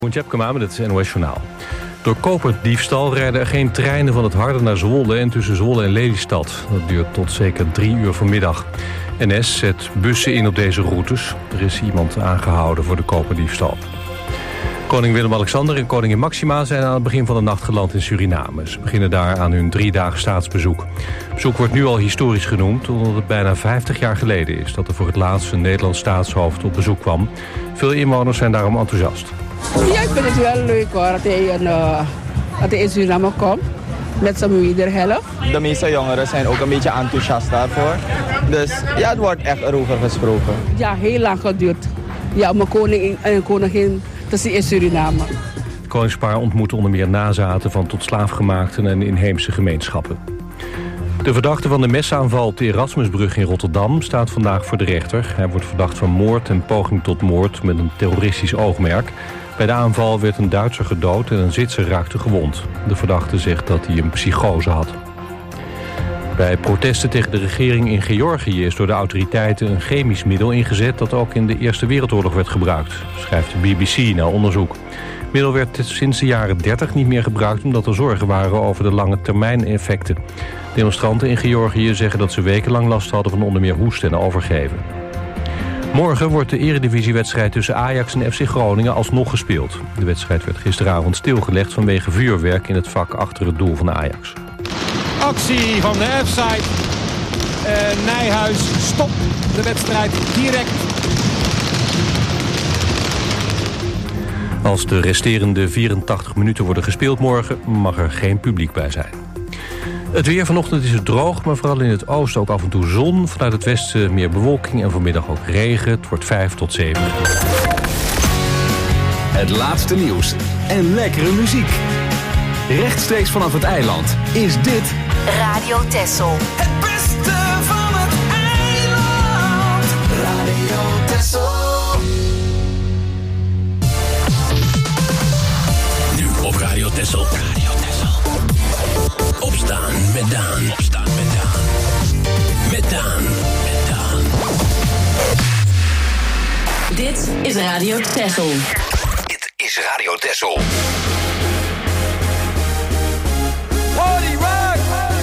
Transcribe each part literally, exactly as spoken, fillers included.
Tjepkema met het N O S-journaal. Door koperdiefstal rijden er geen treinen van het Harde naar Zwolle en tussen Zwolle en Lelystad. Dat duurt tot zeker drie uur vanmiddag. N S zet bussen in op deze routes. Er is iemand aangehouden voor de koperdiefstal. Koning Willem-Alexander en koningin Maxima zijn aan het begin van de nacht geland in Suriname. Ze beginnen daar aan hun driedaagse staatsbezoek. Het bezoek wordt nu al historisch genoemd, omdat het bijna vijftig jaar geleden is dat er voor het laatst een Nederlands staatshoofd op bezoek kwam. Veel inwoners zijn daarom enthousiast. Ja, ik vind het wel leuk hoor, dat hij, een, uh, dat hij in Suriname komt met zijn wederhelft. De meeste jongeren zijn ook een beetje enthousiast daarvoor. Dus ja, het wordt echt erover gesproken. Ja, heel lang geduurd. Ja, om een koning en een koningin te zien in Suriname. Het koningspaar ontmoet onder meer nazaten van tot slaafgemaakten en inheemse gemeenschappen. De verdachte van de mesaanval op de Erasmusbrug in Rotterdam staat vandaag voor de rechter. Hij wordt verdacht van moord en poging tot moord met een terroristisch oogmerk. Bij de aanval werd een Duitser gedood en een Zwitser raakte gewond. De verdachte zegt dat hij een psychose had. Bij protesten tegen de regering in Georgië is door de autoriteiten een chemisch middel ingezet dat ook in de Eerste Wereldoorlog werd gebruikt, schrijft de B B C na onderzoek. Het middel werd sinds de jaren dertig niet meer gebruikt omdat er zorgen waren over de lange termijn effecten. Demonstranten in Georgië zeggen dat ze wekenlang last hadden van onder meer hoest en overgeven. Morgen wordt de eredivisiewedstrijd tussen Ajax en F C Groningen alsnog gespeeld. De wedstrijd werd gisteravond stilgelegd vanwege vuurwerk in het vak achter het doel van Ajax. Actie van de F-side. Uh, Nijhuis stopt de wedstrijd direct. Als de resterende vierentachtig minuten worden gespeeld morgen, mag er geen publiek bij zijn. Het weer vanochtend is het droog, maar vooral in het oosten ook af en toe zon. Vanuit het westen meer bewolking en vanmiddag ook regen. Het wordt vijf tot zeven. Het laatste nieuws en lekkere muziek. Rechtstreeks vanaf het eiland is dit Radio Texel. Het beste van het eiland. Radio Texel. Nu op Radio Texel. Radio Texel. Opstaan met Daan. Opstaan met Daan. Met Daan. Met Daan. Dit is Radio Texel. Dit is Radio Texel. Party rock.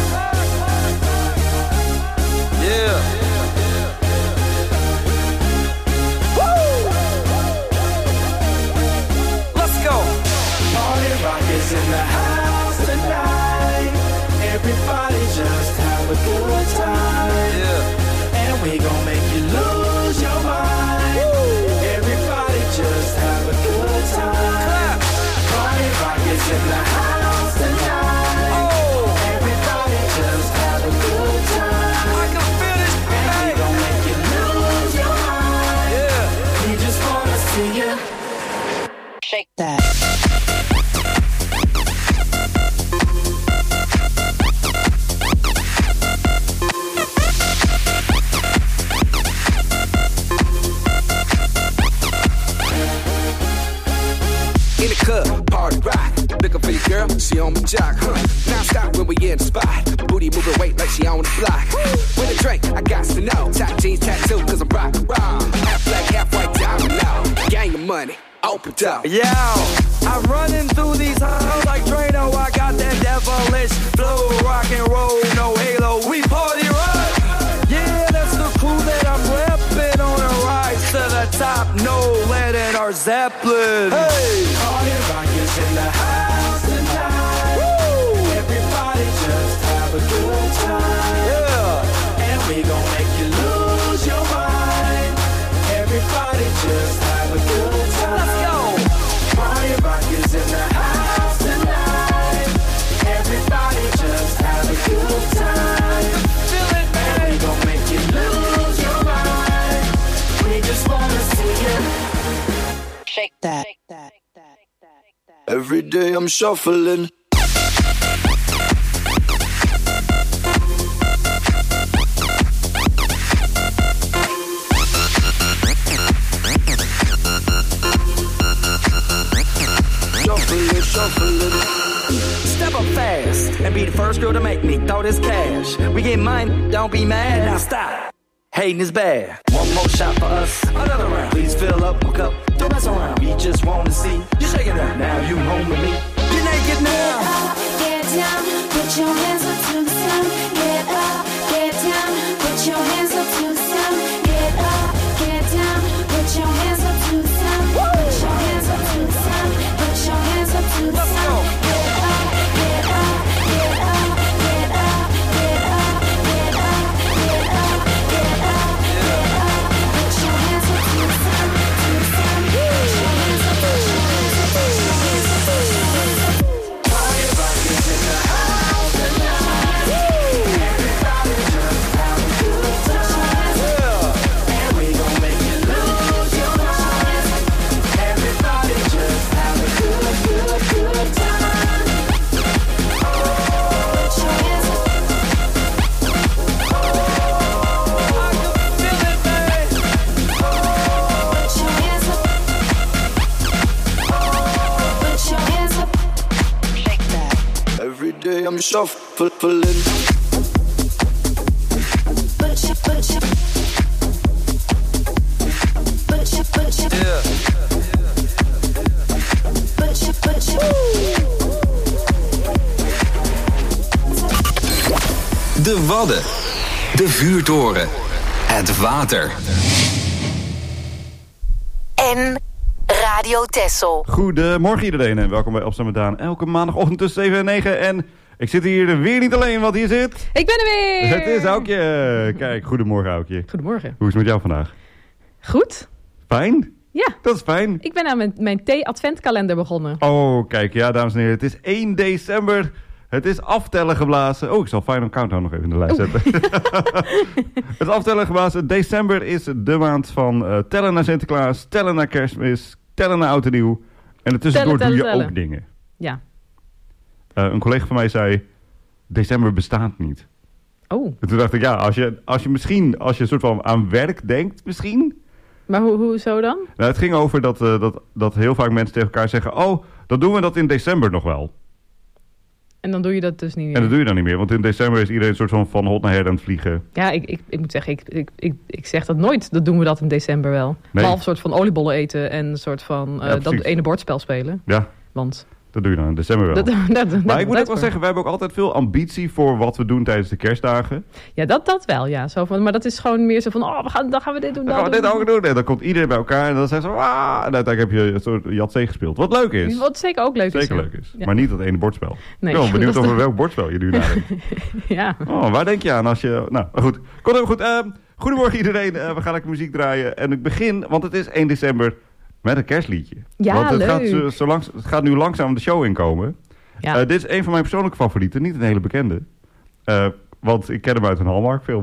Yeah. Woo. Let's go. Party rock is in the house tonight. Everybody just have a good time. Yeah. And we gon' make you lose your mind. Woo. Everybody just have a good time. Clap. Party rock is in the house tonight. Oh. Everybody just have a good time. I can feel this. And we gon' make you lose your mind. Yeah. We just wanna see you shake that. In the club, party rock. Looking for your girl, she on my jock, huh? Now stop when we in the spot. Booty moving weight like she on the block. With a drink, I got to know. Top jeans tattoo, cause I'm rock and roll. Half black, half white, diamond now. Gang of money, open up. Yo, I'm running through these halls like Drano. I got that devilish flow, rock and roll, no halo. We party rock. Yeah, that's the crew that I'm repping on a rise to the top. No lead in our Zeppelin. Hey, party rock is in the house tonight. Woo. Everybody just have a good time. Yeah, and we gon' make you lose your mind. Everybody just have a good time. Let's go. Party rock is in the house tonight. Everybody just have a good time. Feel it, man. And we gon' make you lose your mind. We just wanna see you Shake that. Every day I'm shuffling. Shuffling, shuffling. Step up fast and be the first girl to make me throw this cash. We get mine, don't be mad, now stop. Hating is bad. One more shot for us, another round. Please fill up my cup, don't mess around. We just wanna see you shaking it. Now you home with me. You're naked now. Get up, get down, put your hands up to the sun. Get up, get down, put your hands up to the sun. Get up, get down, put your hands up to the sun. Put your hands up to the sun. Put your hands up to the sun. Get up, get up, get up, get up, get up, get up, get up, get up, get up. Put your hands up to the sun, to the sun. Put your hands up, put your hands up, put your hands up, put your hands up. Party rock is in the house tonight. Everybody just have a good time. And we gon' make you lose your mind. Everybody just have a good, good, good time. Put your hands up. Put your hands up. Put your hands up. Shake that. Every day I'm shuffling. Put your, put your, put your, put your, Yeah. put your, put your. De Wadden. De vuurtoren. Het water. En Radio Texel. Goedemorgen iedereen en welkom bij Opstaan met Daan. Elke maandagochtend tussen zeven en negen. En ik zit hier weer niet alleen, want hier zit... Ik ben er weer! Het is Aukje. Kijk, goedemorgen Aukje. Goedemorgen. Hoe is het met jou vandaag? Goed? Fijn? Ja. Dat is fijn. Ik ben aan mijn, mijn thee-adventkalender begonnen. Oh, kijk, ja dames en heren. Het is één december. Het is aftellen geblazen. Oh, ik zal Final Countdown nog even in de lijst zetten. Het is aftellen geblazen. December is de maand van uh, tellen naar Sinterklaas, tellen naar Kerstmis, tellen naar Oud en Nieuw. En ertussendoor Tellen, doe je tellen, ook tellen. dingen. Ja. Uh, een collega van mij zei, december bestaat niet. Oh. En toen dacht ik, ja, als je, als je misschien, als je een soort van aan werk denkt misschien. Maar hoe, hoe zo dan? Nou, het ging over dat, uh, dat, dat heel vaak mensen tegen elkaar zeggen, oh, dan doen we dat in december nog wel. En dan doe je dat dus niet meer. En dat doe je dan niet meer, want in december is iedereen een soort van van hot naar her aan het vliegen. Ja, ik, ik, ik moet zeggen, ik, ik, ik, ik zeg dat nooit. Dat doen we dat in december wel. Nee. Behalve een soort van oliebollen eten en een soort van uh, Ja, dat precies. ene bordspel spelen. Ja, Want dat doe je dan in december wel. dat, dat, dat, maar ik moet dat ook wel voor. zeggen, wij hebben ook altijd veel ambitie voor wat we doen tijdens de kerstdagen. Ja, dat, dat wel, ja. Zo van, maar dat is gewoon meer zo van, oh, we gaan, dan gaan we dit doen, Dan gaan we dat dit doen. ook doen. En dan komt iedereen bij elkaar en dan zeggen ze, ah, en uiteindelijk heb je een soort Jatzee gespeeld. Wat leuk is. Wat zeker ook leuk is. Zeker ja. leuk is. Ja. Maar niet dat ene bordspel. Nee, ik ben benieuwd dat is over de- welk bordspel je nu nadenkt. Ja. Oh, waar denk je aan als je... Nou, goed. Komt helemaal goed. Uh, goedemorgen iedereen. Uh, we gaan lekker muziek draaien. En ik begin, want het is één december, met een kerstliedje. Ja, want het leuk. Gaat, zo, zo langs, het gaat nu langzaam de show inkomen. Ja. Uh, dit is een van mijn persoonlijke favorieten. Niet een hele bekende. Uh, want ik ken hem uit een Hallmark film.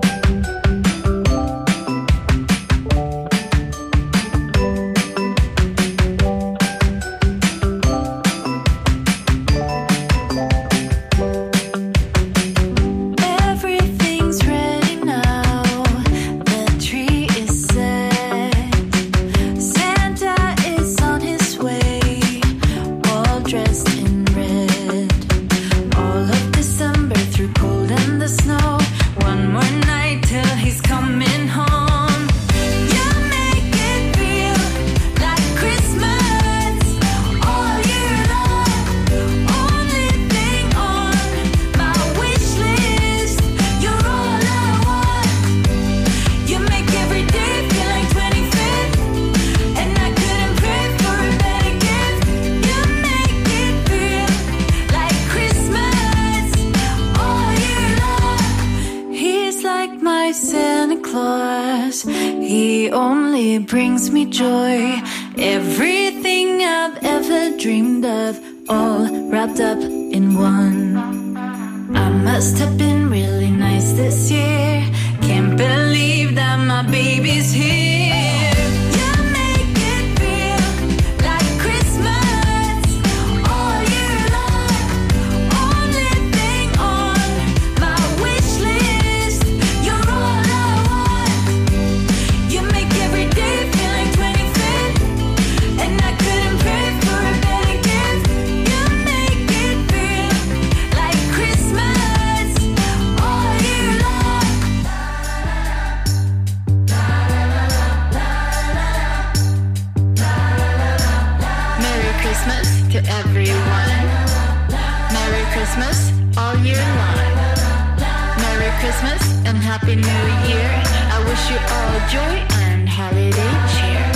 Everything's ready now. The tree is set. Santa is on his way, all dressed in red. All of December through cold and the snow. One more night till he's coming home. You make it feel like Christmas all year long. Only thing on my wish list, you're all I want. You make every day feel like twenty-fifth, and I couldn't pray for a better gift. You make it feel like Christmas all year long. He's like my Santa Claus. He only brings me joy. Everything I've ever dreamed of, all wrapped up in one. I must have been really nice this year. Can't believe that my baby's here. You make it feel like Christmas all year long. Only thing on my wish list, you're all I want. You make every day feel like twenty-fifth, and I couldn't pray for a better gift. You make it feel like Christmas all year long. Christmas to everyone. Merry Christmas all year long. Merry Christmas and Happy New Year. I wish you all joy and holiday cheer.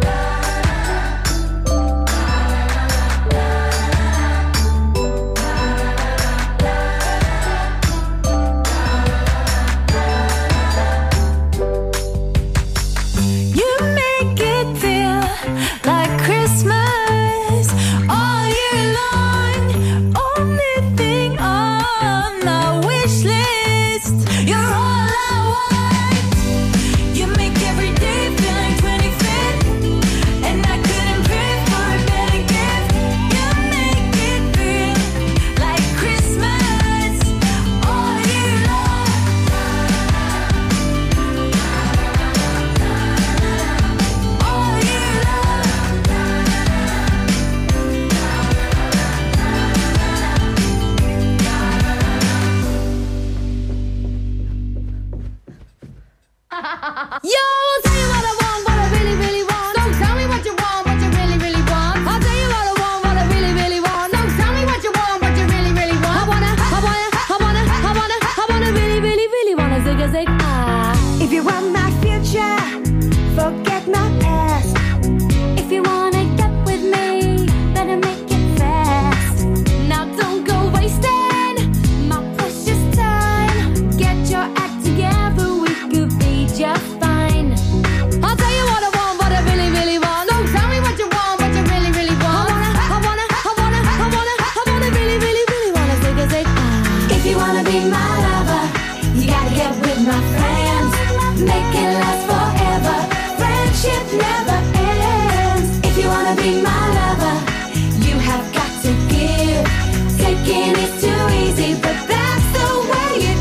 You make it feel like Christmas all year long. Only thing on the wish list. You're all I want. You make every day feel like twenty-fifth, and I couldn't pray for a better gift. You make it feel like Christmas all year long. All year Yo, I'll tell you what I want, what I really, really want. Don't tell me what you want, what you really, really want. I'll tell you what I want, what I really, really want. Don't tell me what you want, what you really, really want. I wanna, I wanna, I wanna, I wanna, I wanna really, really, really wanna zig a zig ah. If you want my future, forget my past. If you wanna get with me, better make it fast. Now don't go wasting my precious time. Get your act together, we could be just fine. I'll tell you what I want, what I really, really want. Don't tell me what you want, what you really, really want. I wanna, I wanna, I wanna, I wanna, I wanna really, really, really wanna zig a zig ah. If you wanna be my lover, you gotta get with my friends. Make it last forever. Friendship never ends. If you wanna be my lover, you have got to give. Taking is too easy, but that's the way it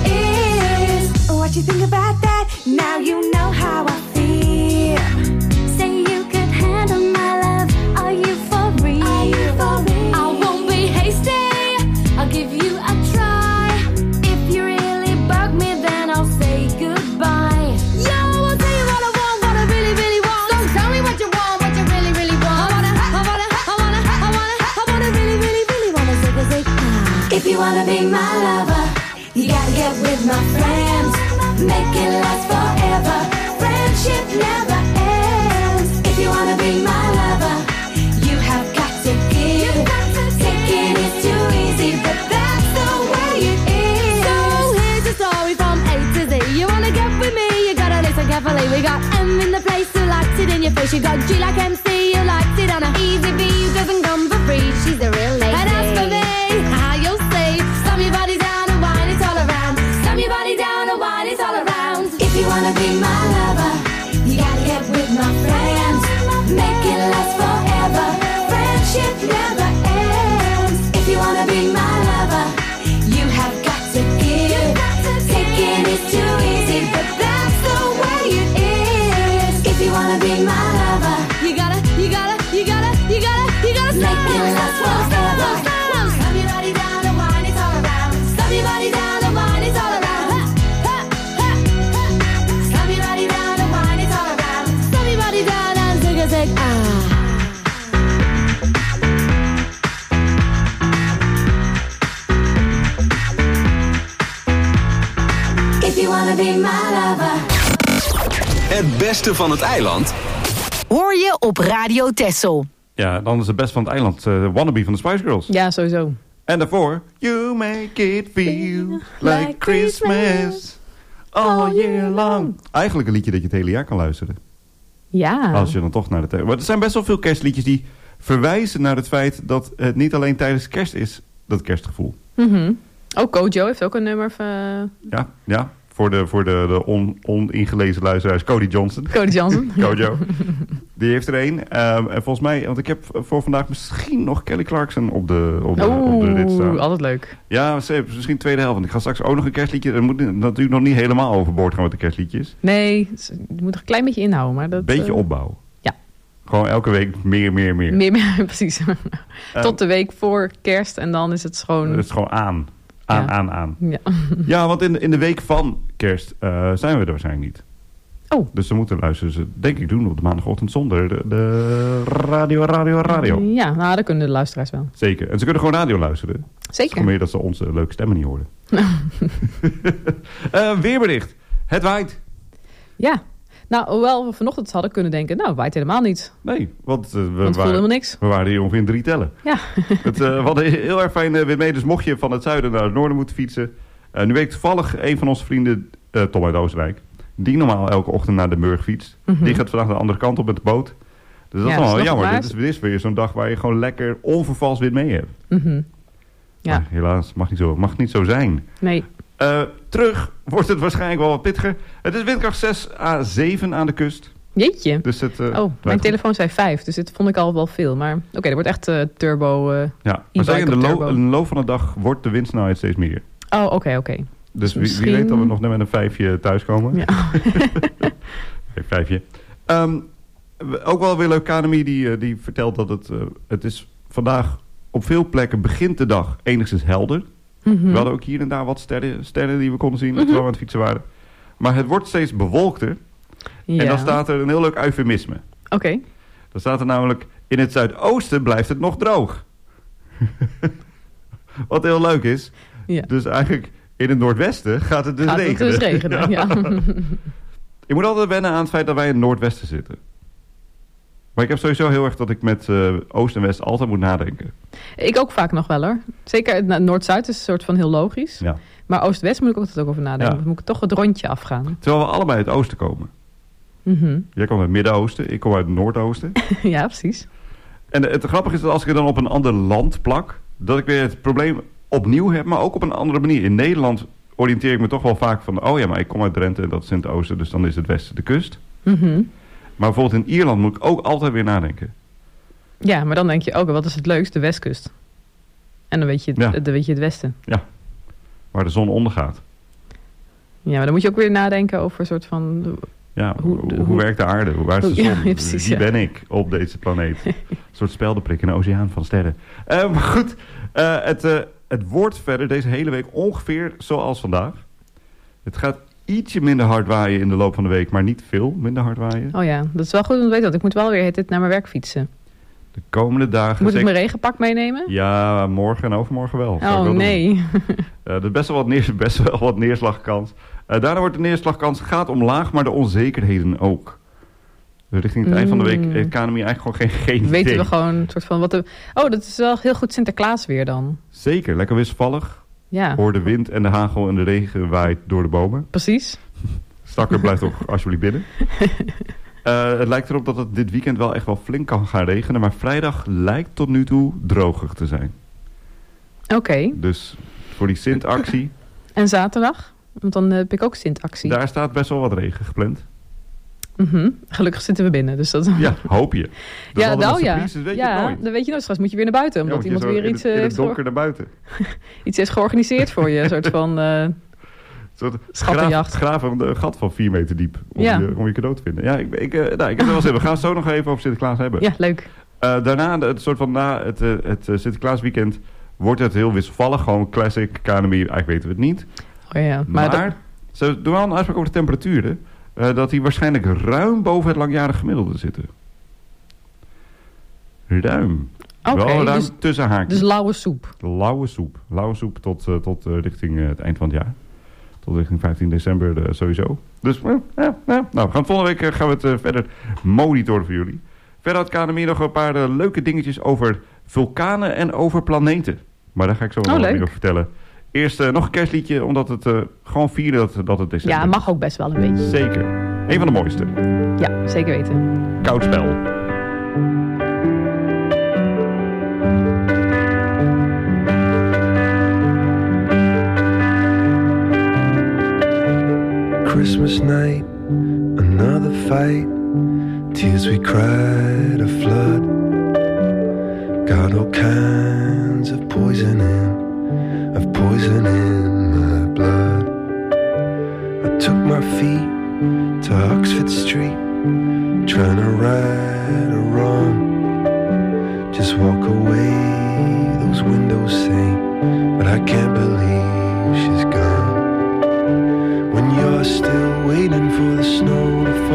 is. What you think about that? Now you know how I feel. Say you could handle my love. Are you for real? Are you for real? I won't be hasty. I'll give you a try. If you really bug me, then I'll say goodbye. Yo, I'll tell you what I want, what I really, really want. Don't tell me what you want, what you really, really want. I wanna, I wanna, I wanna, I wanna, I wanna really, really, really wanna zig a zig ah. If you wanna be my lover, you gotta get with my friends. Make it last forever. Friendship never ends. If you wanna be my lover, you have got to give. Taking is too easy, but that's the way it is. So here's the story from A to Z. You wanna get with me, you gotta listen carefully. We got M in the place who likes it in your face. You got G like M C, who likes it on a easy B, who doesn't come for free. She's a real lady. And as for me, how you'll see, slam your body down and wine it all around. Slam your body down and wine it all around. If you wanna be my lover, you gotta get with my friends. Make it last forever. Friendship never ends. If you wanna be my lover, you have got to give. Taking is too easy, but that's the way it is. If you wanna be my lover, You gotta, you gotta, you gotta, you gotta, you gotta slow, make it last slow, slow, forever. slow, slow. Slam your body down and wine it all around. Slam your body down and wine it all around. Ha, ha, ha, ha. Slam your body down and wine it all around. Slam your body down and zig a zig ah. If you wanna be my lover. Het beste van het eiland Hoor je op Radio Texel. Ja, dan is het best van het eiland. Uh, Wannabe van de Spice Girls. Ja, sowieso. En daarvoor... You make it feel like Christmas all year long. Eigenlijk een liedje dat je het hele jaar kan luisteren. Ja. Als je dan toch naar de... te- Maar er zijn best wel veel kerstliedjes die verwijzen naar het feit dat het niet alleen tijdens kerst is, dat kerstgevoel. Mhm. Ook Kojo heeft ook een nummer van... Ja, ja. Voor de, voor de, de on, oningelezen luisteraars, Cody Johnson. Cody Johnson. Kojo. Die heeft er een. Um, en volgens mij, want ik heb voor vandaag misschien nog Kelly Clarkson op de, op de, op de rit staan. Oeh, altijd leuk. Ja, misschien tweede helft. Want ik ga straks ook nog een kerstliedje. Er moet natuurlijk nog niet helemaal overboord gaan met de kerstliedjes. Nee, je moet er een klein beetje inhouden. Maar dat, Beetje uh, opbouwen. Ja. Gewoon elke week meer, meer, meer. Meer, meer, precies. Tot de week voor kerst en dan is het gewoon... Het is gewoon aan. Aan, ja. aan, aan. Ja, ja, want in, in de week van kerst uh, zijn we er waarschijnlijk niet. Oh. Dus ze moeten luisteren, ze, denk ik, doen op de maandagochtend zonder de, de radio, radio, radio. Ja, nou, dat kunnen de luisteraars wel. Zeker. En ze kunnen gewoon radio luisteren. Zeker. Het is meer dat ze onze leuke stemmen niet horen. uh, weerbericht. Het waait. Ja. Nou, hoewel we vanochtend hadden kunnen denken, nou, het waait helemaal niet. Nee, want, uh, we, want het waren, voelde helemaal niks. we waren hier ongeveer in drie tellen. Ja. het, uh, we hadden heel erg fijn uh, weer mee, dus mocht je van het zuiden naar het noorden moeten fietsen. Uh, nu weet ik toevallig een van onze vrienden, uh, Tom uit Oostenrijk, die normaal elke ochtend naar de Burg fietst. Mm-hmm. Die gaat vandaag de andere kant op met de boot. Dus dat ja, is wel dat jammer. waar. Dit is, dit is weer zo'n dag waar je gewoon lekker onvervals weer mee hebt. Mm-hmm. Ja. Maar helaas, mag niet zo, mag niet zo zijn. Nee. Uh, terug wordt het waarschijnlijk wel wat pittiger. Het is windkracht zes à zeven aan de kust. Jeetje. Dus het, uh, oh, mijn telefoon zei vijf, dus dit vond ik al wel veel. Maar oké, okay, er wordt echt uh, turbo uh, ja, maar zeg in de lo- in de loop van de dag wordt de windsnelheid steeds meer. Oh, oké, oké. Okay. Dus, dus wie, misschien... wie weet dat we nog net met een vijfje thuiskomen. Ja. Kijk, vijfje. Um, ook wel weer leuk, K N M I die, die vertelt dat het, uh, het is vandaag op veel plekken begint de dag enigszins helder. Mm-hmm. We hadden ook hier en daar wat sterren, sterren die we konden zien mm-hmm. terwijl we aan het fietsen waren. Maar het wordt steeds bewolkter. Ja. En dan staat er een heel leuk eufemisme. Oké. Okay. Dan staat er namelijk, in het zuidoosten blijft het nog droog. Wat heel leuk is. Ja. Dus eigenlijk in het noordwesten gaat het dus gaat regenen. Het dus regenen, ja. ja. Je moet altijd wennen aan het feit dat wij in het noordwesten zitten. Maar ik heb sowieso heel erg dat ik met uh, oost en west altijd moet nadenken. Ik ook vaak nog wel hoor. Zeker het noord-zuid is een soort van heel logisch. Ja. Maar oost-west moet ik ook altijd ook over nadenken. Ja. Dan moet ik toch het rondje afgaan. Terwijl we allebei uit het oosten komen. Mm-hmm. Jij komt uit het Midden-Oosten, ik kom uit het Noordoosten. Ja, precies. En het grappige is dat als ik het dan op een ander land plak, dat ik weer het probleem opnieuw heb, maar ook op een andere manier. In Nederland oriënteer ik me toch wel vaak van, oh ja, maar ik kom uit Drenthe en dat is in het oosten, dus dan is het westen de kust. Mm-hmm. Maar bijvoorbeeld in Ierland moet ik ook altijd weer nadenken. Ja, maar dan denk je ook, wat is het leukst? De westkust. En dan weet je het, ja. dan weet je het westen. Ja, waar de zon ondergaat. Ja, maar dan moet je ook weer nadenken over een soort van... Ja, hoe, hoe, hoe werkt de aarde? Waar is de zon? Ja, precies, Wie ja. ben ik op deze planeet? Een soort speldenprik in een oceaan van sterren. Uh, maar goed, uh, het, uh, het wordt verder deze hele week ongeveer zoals vandaag. Het gaat ietsje minder hard waaien in de loop van de week, maar niet veel minder hard waaien. Oh ja, dat is wel goed om te weten, want ik moet wel weer dit naar mijn werk fietsen. De komende dagen... Moet ik mijn regenpak meenemen? Ja, morgen en overmorgen wel. Oh wel nee. uh, er is best wel wat, neer, best wel wat neerslagkans. Uh, daarna wordt de neerslagkans gaat omlaag, maar de onzekerheden ook. Dus richting het mm. eind van de week heeft K N M I eigenlijk gewoon geen, geen Weten idee. we gewoon een soort van... wat de... Oh, dat is wel heel goed Sinterklaas weer dan. Zeker, lekker wisselvallig. Ja. Hoor de wind en de hagel en de regen waait door de bomen. Precies. Stakker, blijf toch alsjeblieft binnen. Uh, het lijkt erop dat het dit weekend wel echt wel flink kan gaan regenen. Maar vrijdag lijkt tot nu toe droger te zijn. Oké. Okay. Dus voor die Sint-actie... En zaterdag? Want dan heb ik ook Sint-actie. Daar staat best wel wat regen gepland. Mm-hmm. Gelukkig zitten we binnen. Dus dat... Ja, hoop je. Dat ja, nou ja. Weet ja, je nooit. dan weet je nooit. Straks moet je weer naar buiten. Omdat ja, iemand weer iets... In het, in heeft het donker naar buiten. iets heeft georganiseerd voor je. Een soort van... Uh... Een schattenjacht. Graven een gat van vier meter diep om, ja. je, om je cadeau te vinden. Ja, ik, ik, uh, nou, ik heb er wel zin. We gaan het zo nog even over Sinterklaas hebben. Ja, leuk. Uh, daarna, het soort van na het, uh, het uh, Sinterklaasweekend wordt het heel wisselvallig. Gewoon classic, K N M I, eigenlijk weten we het niet. Oh ja, maar... maar dat... ze doen wel een uitspraak over de temperaturen. Uh, dat die waarschijnlijk ruim boven het langjarig gemiddelde zitten. Ruim. Oké, okay, wel ruim dus, tussen haakjes. Dus lauwe soep. Lauwe soep. Lauwe soep tot, uh, tot uh, richting uh, het eind van het jaar. Tot richting vijftien december uh, sowieso. Dus uh, ja, ja. Nou, we gaan volgende week uh, gaan we het uh, verder monitoren voor jullie. Verder had K N M I nog een paar uh, leuke dingetjes over vulkanen en over planeten. Maar daar ga ik zo nog oh, meer over vertellen. Eerst uh, nog een kerstliedje, omdat het uh, gewoon vieren dat, dat het december is. Ja, mag ook best wel een beetje. Zeker. Een van de mooiste. Ja, zeker weten. Koud spel. Christmas night, another fight. Tears we cried, a flood. Got all kinds of poison in, of poison in my blood. I took my feet to Oxford Street, trying to right a wrong. Just walk away, those windows say, but I can't believe she's gone. When you're still waiting for the snow to fall,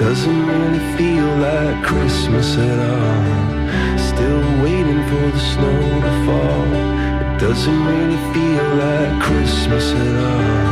doesn't really feel like Christmas at all. Still waiting for the snow to fall. It doesn't really feel like Christmas at all.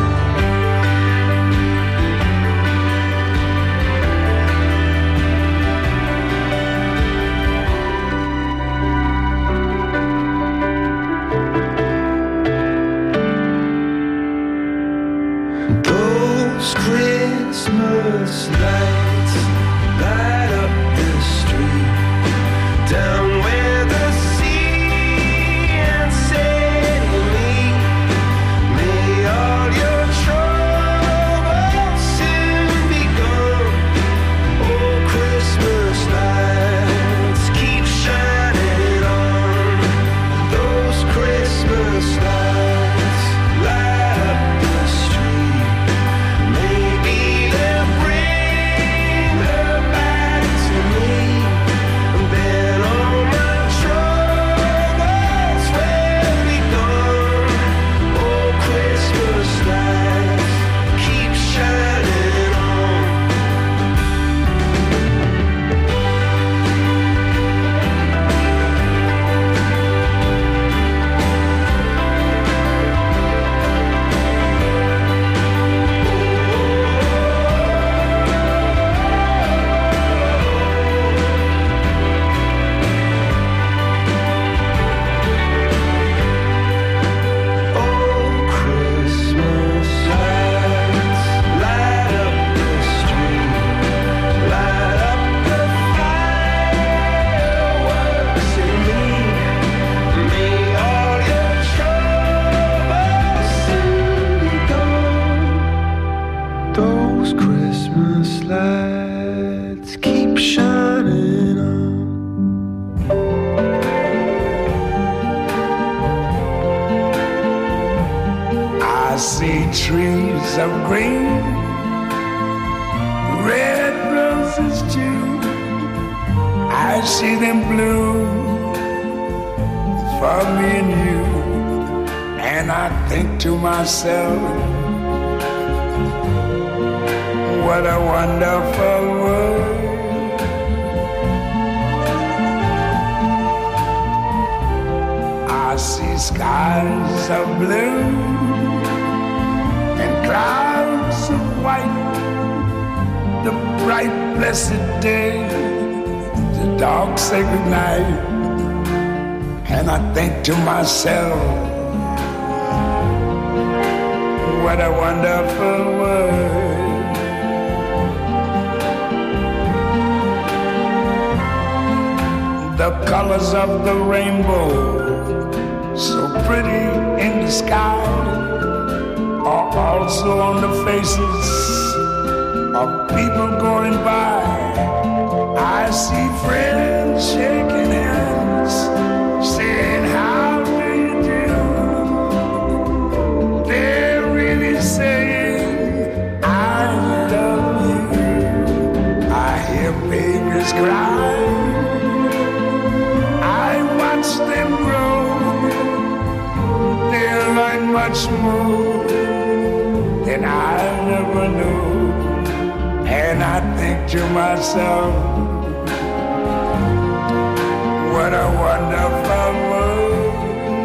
Christmas lights light up the street down where the sea and sailing meet. May all your troubles soon be gone. Oh, Christmas lights keep shining on. Those Christmas lights light up the street. Maybe they'll bring her back to me, and then all my troubles will be gone. Oh, Christmas lights keep shining on. Oh, Christmas lights light up the street, light up the fireworks in me. May all your troubles soon be gone. Those Christmas lights keep shining on. I see trees of green, red roses too. I see them bloom for me and you. And I think to myself, what a wonderful world. I see skies of blue and clouds of white, the bright blessed day, the dark sacred night. And I think to myself, what a wonderful world. The colors of the rainbow, so pretty in the sky, are also on the faces of people going by. I see friends shaking hands, saying, how do you do? They're really saying, I love you. I hear babies cry, I watch them grow. They'll learn much more than I never knew. And I think to myself, what a wonderful world.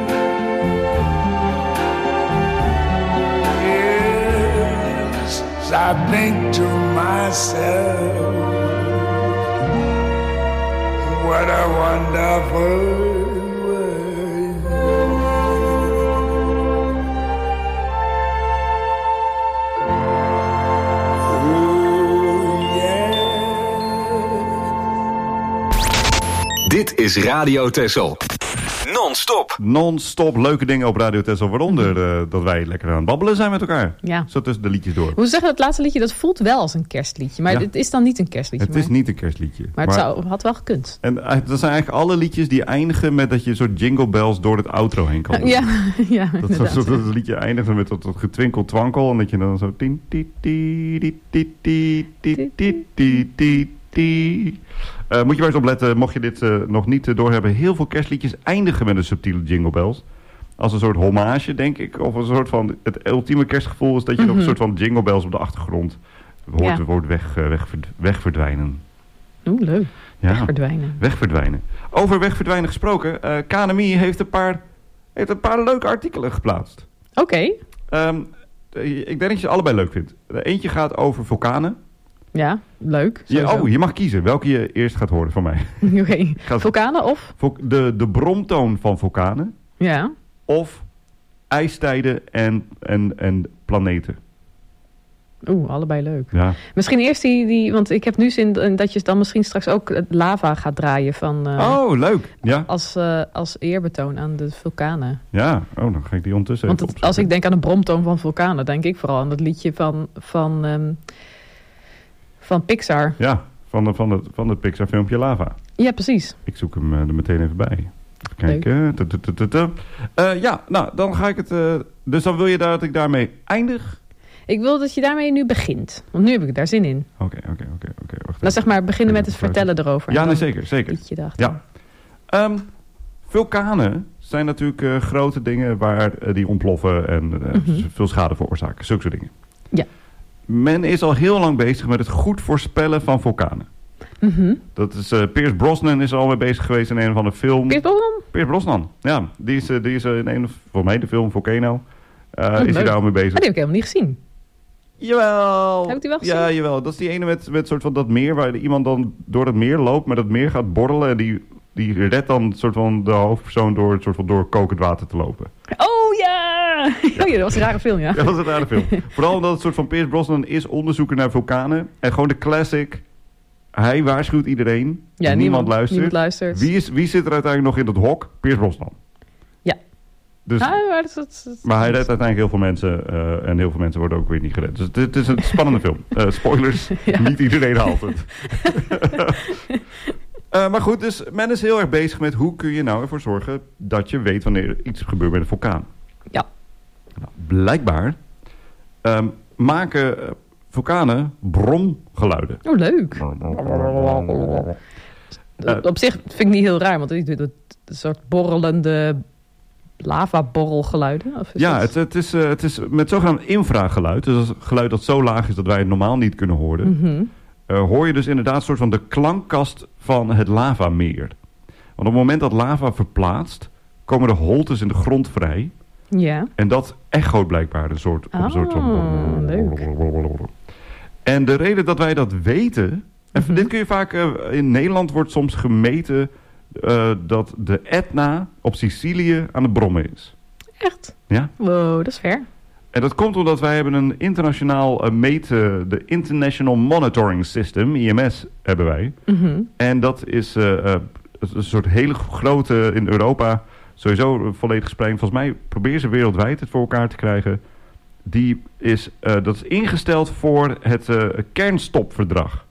Yes, I think to myself, what a wonderful world. Dit is Radio Texel. Non-stop. Non-stop leuke dingen op Radio Texel. Waaronder uh, dat wij lekker aan het babbelen zijn met elkaar. Ja. Zo tussen de liedjes door. Hoe zeggen dat laatste liedje? Dat voelt wel als een kerstliedje. Maar Ja. het is dan niet een kerstliedje. Het maar... is niet een kerstliedje. Maar het zou, had wel gekund. En uh, dat zijn eigenlijk alle liedjes die eindigen met dat je een soort jingle bells door het outro heen kan doen. Ja, ja, dat, dat, dat het liedje eindigt met dat, dat getwinkel twankel. En dat je dan zo... tien, tien, tien, tien, tien, tien, tien, tien, tien, tien, tien. Uh, moet je maar eens opletten, mocht je dit uh, nog niet uh, doorhebben. Heel veel kerstliedjes eindigen met een subtiele jingle bells. Als een soort hommage, denk ik. Of een soort van... Het ultieme kerstgevoel is dat je mm-hmm. nog een soort van jingle bells op de achtergrond woord, Ja. het woord weg, uh, wegverd- wegverdwijnen. Oeh, leuk. Ja. Wegverdwijnen. Wegverdwijnen. Over wegverdwijnen gesproken. Uh, K N M I heeft een, paar, heeft een paar leuke artikelen geplaatst. Oké. Okay. Um, ik denk dat je ze allebei leuk vindt. Eentje gaat over vulkanen. Ja, leuk. Je, oh, je mag kiezen welke je eerst gaat horen van mij. Oké. Okay. Vulkanen of? De, de bromtoon van vulkanen. Ja. Of ijstijden en, en, en planeten. Oeh, allebei leuk. Ja. Misschien eerst die, die, want ik heb nu zin dat je dan misschien straks ook het lava gaat draaien van... Uh, oh, leuk. Ja. Als, uh, als eerbetoon aan de vulkanen. Ja, oh, dan ga ik die ondertussen Want het, als ik denk aan de bromtoon van vulkanen, denk ik vooral aan dat liedje van, van, um, van Pixar. Ja, van, de, van, het, van het Pixar filmpje Lava. Ja, precies. Ik zoek hem uh, er meteen even bij. Even kijken. Uh, ja, nou, dan ga ik het... Uh, dus dan wil je dat ik daarmee eindig? Ik wil dat je daarmee nu begint. Want nu heb ik daar zin in. Oké, oké, oké. Nou, zeg maar, beginnen met het vertellen erover. Ja, nee, zeker, zeker. Ja. Um, vulkanen zijn natuurlijk uh, grote dingen waar uh, die ontploffen en uh, mm-hmm. veel schade veroorzaken. Zulke soort dingen. Ja. Men is al heel lang bezig met het goed voorspellen van vulkanen. Mm-hmm. Dat is, uh, Pierce Brosnan is er al mee bezig geweest in een of andere film. Pierce Brosnan? Pierce Brosnan, ja. Die is, uh, die is uh, in een, voor mij de film Volcano. Uh, oh, is hij daar al mee bezig. Oh, die heb ik helemaal niet gezien. Jawel. Heb ik die wel gezien? Ja, jawel. Dat is die ene met, met soort van dat meer waar iemand dan door dat meer loopt, maar dat meer gaat borrelen en die, die redt dan soort van de hoofdpersoon door het soort van door kokend water te lopen. Oh ja! ja. Oh ja, dat was een rare film, ja. Ja, dat was een rare film. Vooral omdat het soort van Pierce Brosnan is onderzoeker naar vulkanen en gewoon de classic. Hij waarschuwt iedereen. Ja, niemand, niemand luistert. Niemand luistert. Wie, is, wie zit er uiteindelijk nog in dat hok? Pierce Brosnan. Ja. Dus, ah, maar, dat, dat, dat, maar hij redt uiteindelijk heel veel mensen. Uh, en heel veel mensen worden ook weer niet gered. Dus het, het is een spannende film. Uh, spoilers. Ja. Niet iedereen haalt het. uh, maar goed, dus men is heel erg bezig met hoe kun je nou ervoor zorgen dat je weet wanneer iets gebeurt met een vulkaan. Ja. Nou, blijkbaar um, maken uh, vulkanen bromgeluiden. Oh, leuk. Uh, Op zich vind ik niet heel raar, want het is een soort borrelende lavaborrelgeluiden. Of is ja, dat... het, het, is, uh, het is met zogenaamd infrageluid. Dus dat is een geluid dat zo laag is dat wij het normaal niet kunnen horen. Mm-hmm. Uh, hoor je dus inderdaad een soort van de klankkast van het lavameer. Want op het moment dat lava verplaatst, komen de holtes in de grond vrij. Ja. En dat echoot blijkbaar een soort, oh, een soort van... leuk. En de reden dat wij dat weten... Mm-hmm. Dit kun je vaak... Uh, in Nederland wordt soms gemeten... Uh, dat de Etna op Sicilië aan het brommen is. Echt? Ja. Wow, dat is ver. En dat komt omdat wij hebben een internationaal uh, meten... de International Monitoring System, I M S, hebben wij. Mm-hmm. En dat is uh, uh, een soort hele grote in Europa... sowieso volledig gespreid. Volgens mij proberen ze wereldwijd het voor elkaar te krijgen. Die is, uh, dat is ingesteld voor het uh, kernstopverdrag.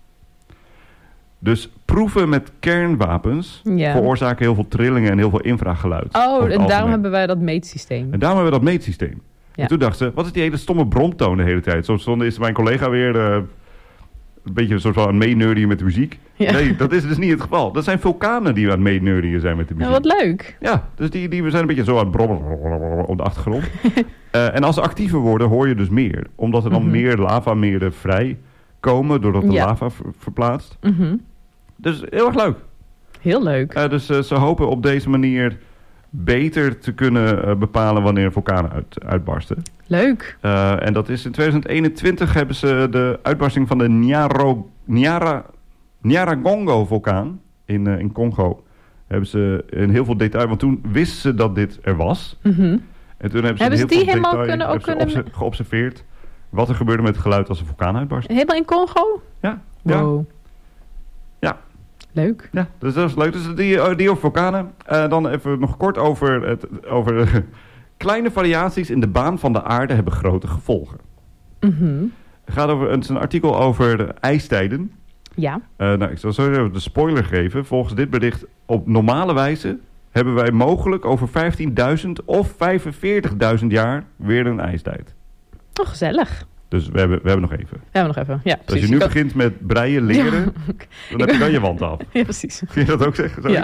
Dus proeven met kernwapens ja. veroorzaken heel veel trillingen en heel veel infrageluid. Oh, en daarom hebben wij dat meetsysteem. En daarom hebben we dat meetsysteem. Ja. En toen dachten ze, wat is die hele stomme bromtoon de hele tijd? Soms is mijn collega weer uh, een beetje een soort van aan het meeneurien met de muziek. Ja. Nee, dat is dus niet het geval. Dat zijn vulkanen die aan het meeneurien zijn met de muziek. Ja, wat leuk. Ja, dus die, die zijn een beetje zo aan het brommen op de achtergrond. uh, en als ze actiever worden, hoor je dus meer. Omdat er dan mm-hmm. meer lavameren vrij komen, doordat de ja. lava ver, verplaatst. Mm-hmm. Dus heel erg leuk. Heel leuk. Uh, dus uh, ze hopen op deze manier beter te kunnen uh, bepalen wanneer vulkanen uit, uitbarsten. Leuk. Uh, en dat is in twintig eenentwintig hebben ze de uitbarsting van de Nyaro, Nyara, Nyaragongo-vulkaan in, uh, in Congo. Hebben ze in heel veel detail, want toen wisten ze dat dit er was. Mm-hmm. En toen hebben ze, hebben in ze heel die veel helemaal detail, kunnen, ook kunnen... obse- geobserveerd wat er gebeurde met het geluid als een vulkaan uitbarst. Helemaal in Congo? Ja. Wow. Ja. Leuk. Ja, dus dat is leuk. Dus die, die over vulkanen. Uh, dan even nog kort over, het, over uh, kleine variaties in de baan van de aarde hebben grote gevolgen. Mm-hmm. Het gaat over het is een artikel over de ijstijden. Ja. Uh, nou, ik zal zo even de spoiler geven. Volgens dit bericht op normale wijze hebben wij mogelijk over vijftienduizend of vijfenveertigduizend jaar weer een ijstijd. Oh, gezellig. Dus we hebben, we hebben nog even. We hebben nog even, ja. Dus als je nu ik begint met breien leren, ja, dan heb je dan je wand af. Ja, precies. Kun je dat ook zeggen? Sorry.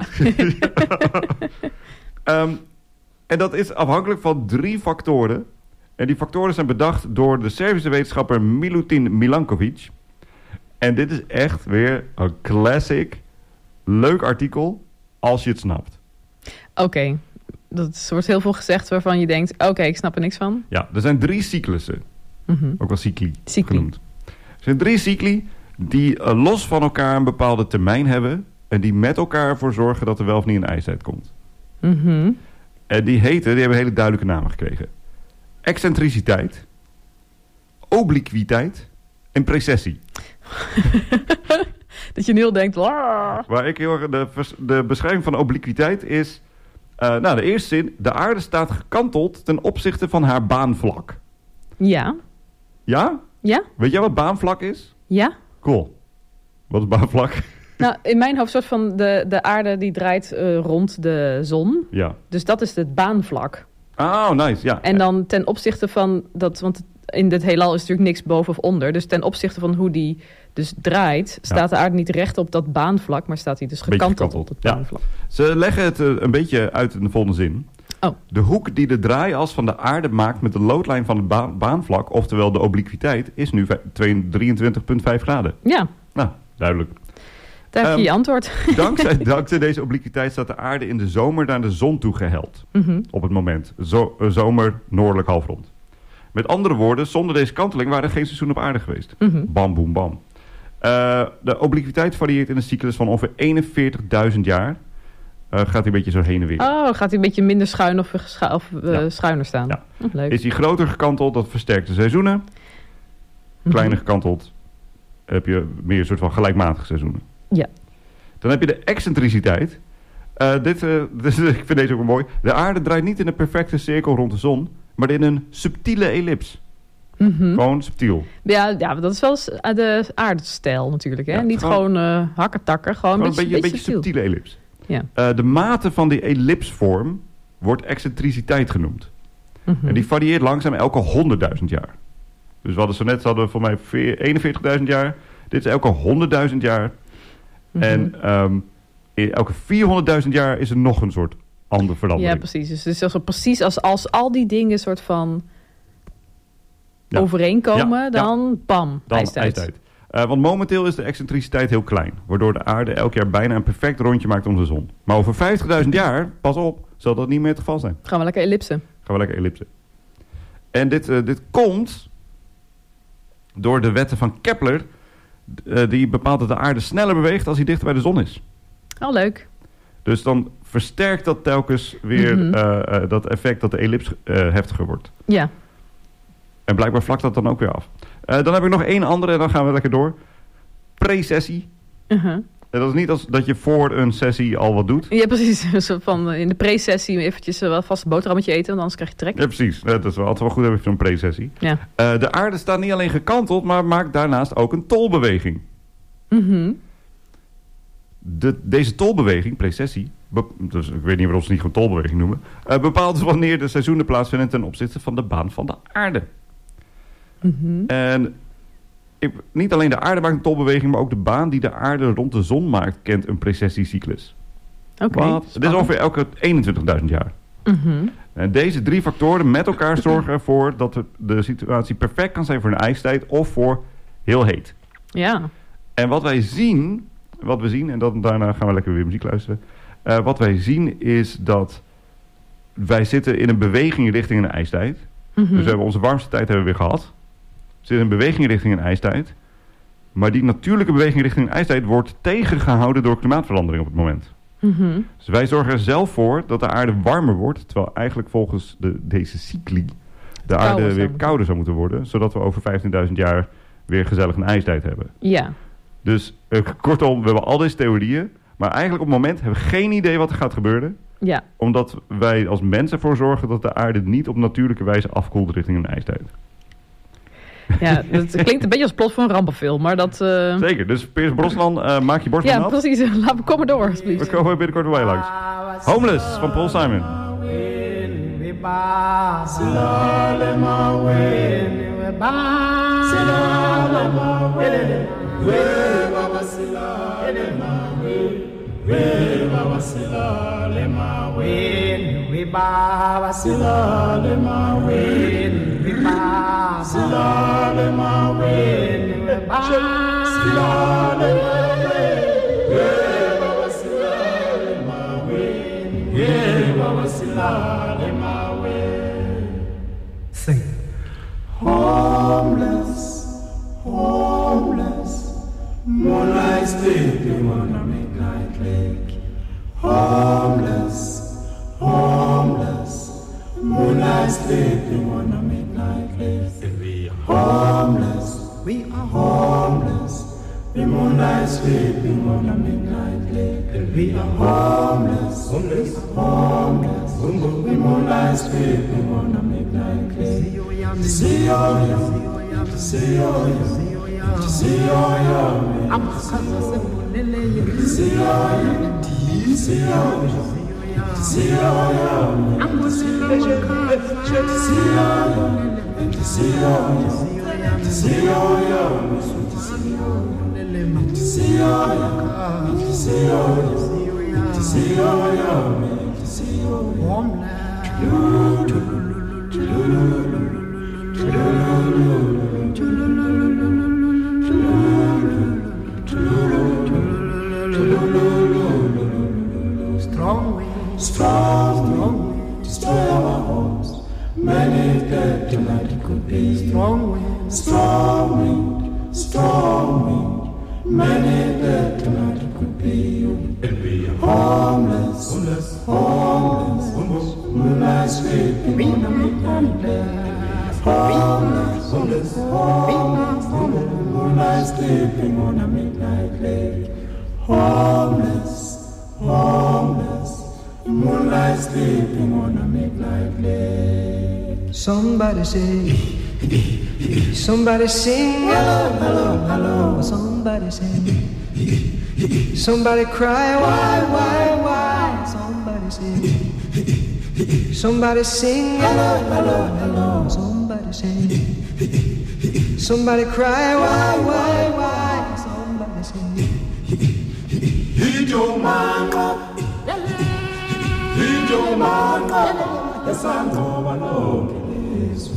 Ja. um, en dat is afhankelijk van drie factoren. En die factoren zijn bedacht door de Servische wetenschapper Milutin Milankovic. En dit is echt weer een classic, leuk artikel, als je het snapt. Oké, okay. Dat wordt heel veel gezegd waarvan je denkt, oké, okay, ik snap er niks van. Ja, er zijn drie cyclussen. Mm-hmm. Ook wel cycli, cycli genoemd. Er zijn drie cycli die uh, los van elkaar een bepaalde termijn hebben en die met elkaar ervoor zorgen dat er wel of niet een ijstijd komt. Mm-hmm. En die heten, die hebben hele duidelijke namen gekregen. Excentriciteit, obliquiteit en precessie. Dat je nu al denkt... Waar Waar ik heel erg... De, de beschrijving van obliquiteit is... Uh, nou, de eerste zin. De aarde staat gekanteld ten opzichte van haar baanvlak. Ja. Ja? Ja. Weet jij wat baanvlak is? Ja. Cool. Wat is baanvlak? Nou, in mijn hoofd soort van de, de aarde die draait uh, rond de zon. Ja. Dus dat is het baanvlak. Oh, nice. Ja. En dan ten opzichte van dat... Want in dit heelal is natuurlijk niks boven of onder. Dus ten opzichte van hoe die dus draait... staat ja. de aarde niet recht op dat baanvlak... maar staat hij dus gekanteld, gekanteld op het baanvlak. Ja. Ze leggen het uh, een beetje uit in de volgende zin. Oh. De hoek die de draaias van de aarde maakt... met de loodlijn van het ba- baanvlak... oftewel de obliquiteit... is nu drieëntwintig komma vijf graden. Ja. Nou, duidelijk. Daar heb je um, je antwoord. Dankzij, dankzij deze obliquiteit staat de aarde in de zomer... naar de zon toe geheld. Mm-hmm. Op het moment. Zo, uh, zomer, noordelijk halfrond. Met andere woorden, zonder deze kanteling waren er geen seizoen op aarde geweest. Mm-hmm. Bam, boem, bam. Uh, de obliquiteit varieert in een cyclus van ongeveer eenenveertigduizend jaar. Uh, gaat hij een beetje zo heen en weer. Oh, gaat hij een beetje minder schuin of, geschu- of uh, ja. schuiner staan. Ja. Oh, leuk. Is hij groter gekanteld, dat versterkt de seizoenen. Mm-hmm. Kleiner gekanteld, heb je meer een soort van gelijkmatige seizoenen. Ja. Dan heb je de excentriciteit. Uh, dit, uh, dit, ik vind deze ook wel mooi. De aarde draait niet in een perfecte cirkel rond de zon... maar in een subtiele ellips. Mm-hmm. Gewoon subtiel. Ja, ja, dat is wel de aardstijl natuurlijk. Hè? Ja, niet gewoon, gewoon uh, hakketakker. Gewoon, gewoon een beetje, een beetje, beetje subtiele ellips. Ja. Uh, de mate van die ellipsvorm wordt excentriciteit genoemd. Mm-hmm. En die varieert langzaam elke honderdduizend jaar. Dus we hadden zo net hadden we voor mij eenenveertigduizend jaar. Dit is elke honderdduizend jaar. Mm-hmm. En um, elke vierhonderdduizend jaar is er nog een soort andere verandering. Ja, precies. Dus het is zo precies als, als al die dingen soort van ja. overeenkomen, ja, dan ja. bam, dan ijstijd. ijstijd. Uh, want momenteel is de excentriciteit heel klein. Waardoor de aarde elk jaar bijna een perfect rondje maakt om de zon. Maar over vijftigduizend jaar, pas op, zal dat niet meer het geval zijn. Gaan we lekker ellipsen. Gaan we lekker ellipsen. En dit, uh, dit komt door de wetten van Kepler... Uh, die bepaalt dat de aarde sneller beweegt als hij dichter bij de zon is. Oh, leuk. Dus dan versterkt dat telkens weer mm-hmm. uh, uh, dat effect dat de ellips uh, heftiger wordt. Ja. En blijkbaar vlakt dat dan ook weer af. Uh, dan heb ik nog één andere en dan gaan we lekker door. Pre-sessie. Uh-huh. En dat is niet als dat je voor een sessie al wat doet. Ja, precies. Zo van in de pre-sessie eventjes wel vast een boterhammetje eten, want anders krijg je trek. Ja, precies. Dat is wel altijd wel goed hebben zo'n pre-sessie. Ja. Uh, de aarde staat niet alleen gekanteld, maar maakt daarnaast ook een tolbeweging. Mm-hmm. De, deze tolbeweging, precessie, be- dus ik weet niet waarom ze niet gewoon tolbeweging noemen, uh, bepaalt wanneer de seizoenen plaatsvinden ten opzichte van de baan van de aarde. Mm-hmm. En ik, niet alleen de aarde maakt een tolbeweging, maar ook de baan die de aarde rond de zon maakt, kent een precessiecyclus. Oké. Okay, het is ongeveer elke eenentwintigduizend jaar. Mm-hmm. En deze drie factoren met elkaar zorgen ervoor dat de, de situatie perfect kan zijn voor een ijstijd of voor heel heet. Ja. En wat wij zien, wat we zien, en dat, daarna gaan we lekker weer muziek luisteren. Uh, wat wij zien is dat wij zitten in een beweging richting een ijstijd. Mm-hmm. Dus we hebben onze warmste tijd hebben we weer gehad. We zitten in een beweging richting een ijstijd. Maar die natuurlijke beweging richting een ijstijd wordt tegengehouden door klimaatverandering op het moment. Mm-hmm. Dus wij zorgen er zelf voor dat de aarde warmer wordt. Terwijl eigenlijk volgens de, deze cycli de aarde Kouder weer zou kouder zou moeten worden. Zodat we over vijftienduizend jaar weer gezellig een ijstijd hebben. Ja. Dus uh, kortom, we hebben al deze theorieën. Maar eigenlijk op het moment hebben we geen idee wat er gaat gebeuren. Ja. Omdat wij als mensen ervoor zorgen dat de aarde niet op natuurlijke wijze afkoelt richting een ijstijd. Ja, het klinkt een beetje als plot voor een rampenfilm, maar dat... Uh... Zeker, dus Piers Brosnan, uh, maak je borst ja, nat. Ja, precies. Laat me komen door, alsjeblieft. We komen binnenkort bij langs. Homeless van Paul Simon. Sing. Homeless, homeless, moonlight sleeping on a midnight lake. Homeless, homeless, moonlight sleeping on a midnight lake. And we are homeless, we are homeless, the moonlight sleeping on a midnight lake. And we are homeless, homeless, homeless, the moonlight sleeping on a midnight lake. See all yum, see all yum, see all yum, I'm a cousin, see all yum, see all yum, see all yum, I'm a see all yum, see all yum, see all yum, see all yum, see all yum, see all yum, Strong wind, strong wind, destroy our homes. Many dead tonight it could be. Strong wind, strong wind, strong wind. Many dead tonight it could be. And we are homeless, homeless, homeless, homeless. Moonlight sleeping on a midnight lake. Homeless, homeless, homeless, homeless. Moonlight sleeping on a midnight lake. Homeless, homeless, moonlight sleeping on a midnight lake. Somebody say, somebody sing, hello, hello, hello. Somebody sing, somebody cry, why, why, why? Somebody sing, somebody sing, hello, hello, hello. Somebody sing, somebody cry, why, why, why? Somebody sing. He don't mind up. He don't mind up. Yes, I know, I know it is.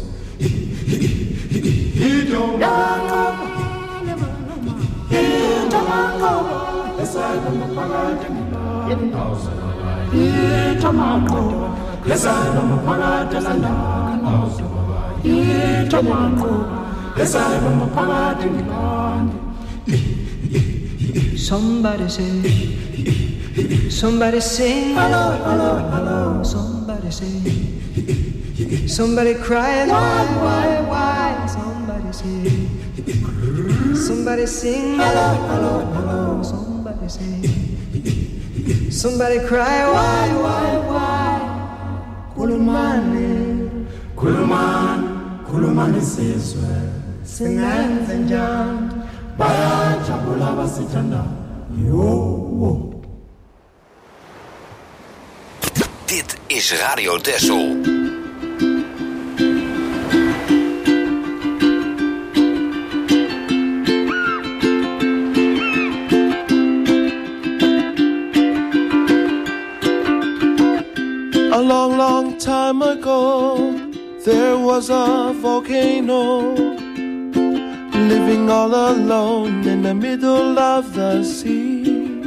He don't mind up. He don't mind up. Yes, I know, I know it is. He don't mind up. Yes, I know, I know it is. He don't mind up. Yes, I know, I know it is. Somebody say, somebody sing, hello, hello, hello. Somebody say, somebody cry, why, why, why? Somebody say, somebody sing, hello, hello, hello. Somebody say, somebody cry, why, why, why? Kulumani, Kuluman, Kulumani says, sing and John. Baya chakula basitanda. Yo. Dit is Radio Texel. A long, long time ago, there was a volcano living all alone in the middle of the sea.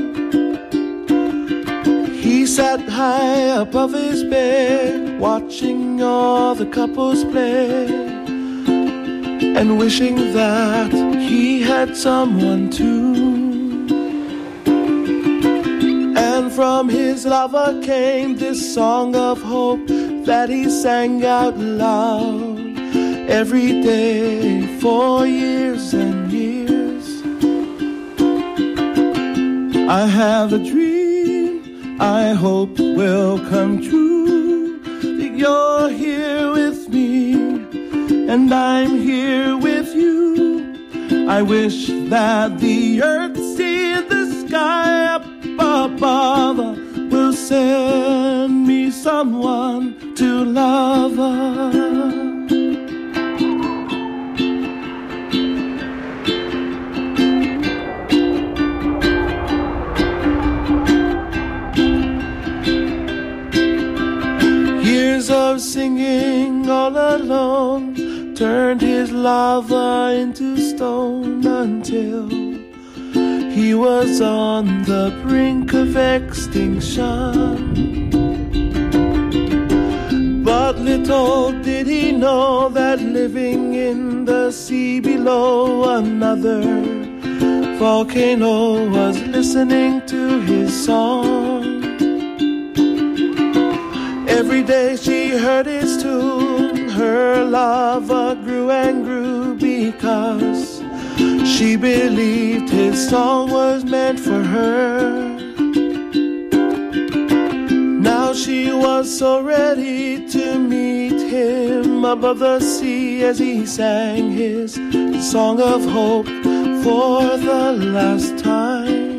He sat high above his bed, watching all the couples play, and wishing that he had someone too. And from his lover came this song of hope that he sang out loud every day for years and years. I have a dream I hope will come true, that you're here with me and I'm here with you. I wish that the earth in the sky up above will send me someone to love her. Of singing all alone turned his lover into stone until he was on the brink of extinction. But little did he know that living in the sea below, another volcano was listening to his song. Every day she heard his tune, her lava grew and grew because she believed his song was meant for her. Now she was so ready to meet him above the sea as he sang his song of hope for the last time.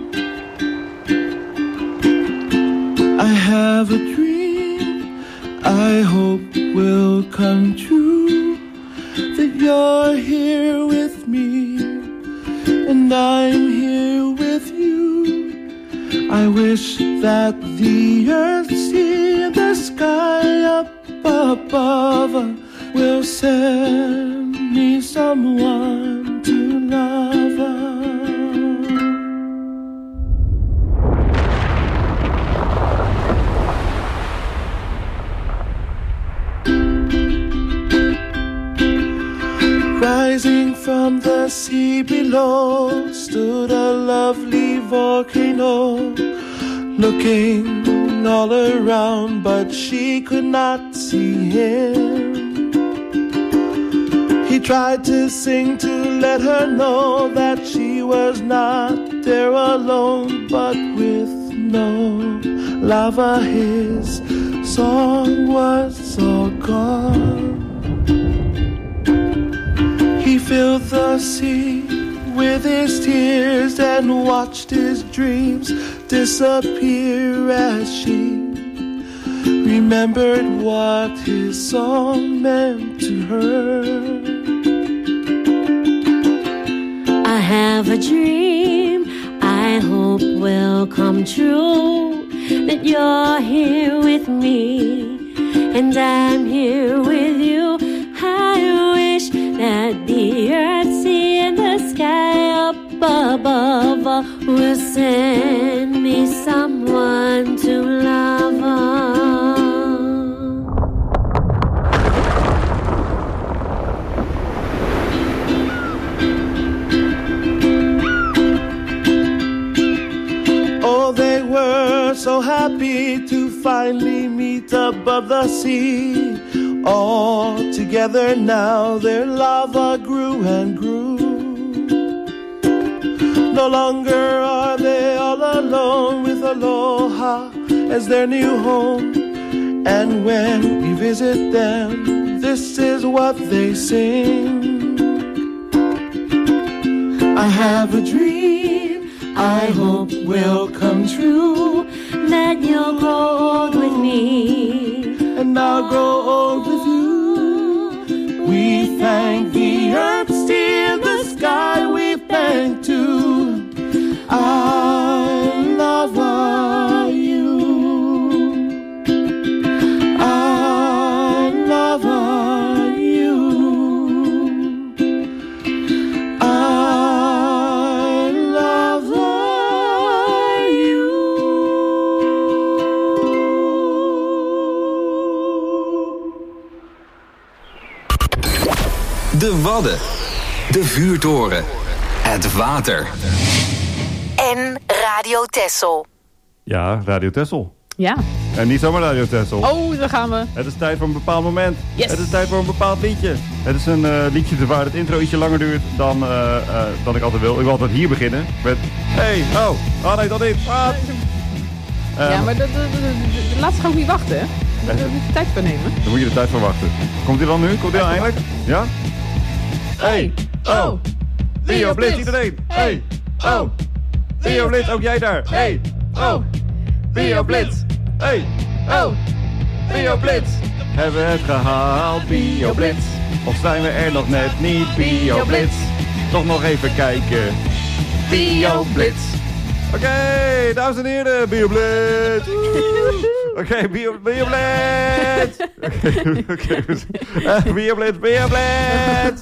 I have a dream I hope will come true, that you're here with me and I'm here with you. I wish that the earth, sea, and the sky up above will send me someone to love. Rising from the sea below stood a lovely volcano, looking all around, but she could not see him. He tried to sing to let her know that she was not there alone, but with no lava his song was all gone. He filled the sea with his tears and watched his dreams disappear as she remembered what his song meant to her. I have a dream I hope will come true, that you're here with me and I'm here with you. I wish that the earth, sea, and the sky up above will send me someone to love. Oh, they were so happy to finally meet above the sea. All together now their lava grew and grew. No longer are they all alone, with Aloha as their new home. And when we visit them, this is what they sing. I have a dream I hope will come true, that you'll grow old with me and I'll grow old with you. We thank the earth, sea, and the sky. We thank too. I love you. I love you. I love you. De Wadden. De vuurtoren. Het water. En Radio Texel. Ja, Radio Texel. Ja. En niet zomaar Radio Texel. Oh, daar gaan we. Het is tijd voor een bepaald moment. Yes. Het is tijd voor een bepaald liedje. Het is een uh, liedje waar het intro ietsje langer duurt dan, uh, uh, dan ik altijd wil. Ik wil altijd hier beginnen met... Hey, oh, oh nee, dat niet. Ah. Ja, Um, maar de, de, de, de, de laatste ga ik niet wachten, hè? Daar moet je de tijd voor nemen. Dan moet je de tijd voor wachten. Komt hij dan nu? Komt hij dan eindelijk? Ja? Hey, oh, Theo Blitz, iedereen. Hey, oh, Theo Blitz, ook jij daar. Hey, oh, Theo Blitz. Hey, oh, Theo Blitz. Hebben we het gehaald, Bio Blitz? Of zijn we er nog net niet, Bio Blitz? Toch nog even kijken, Bio Blitz. Oké, okay, dames en heren, Bio Blitz. Oké, Bioblitz! Oké, Bioblitz, Bioblitz!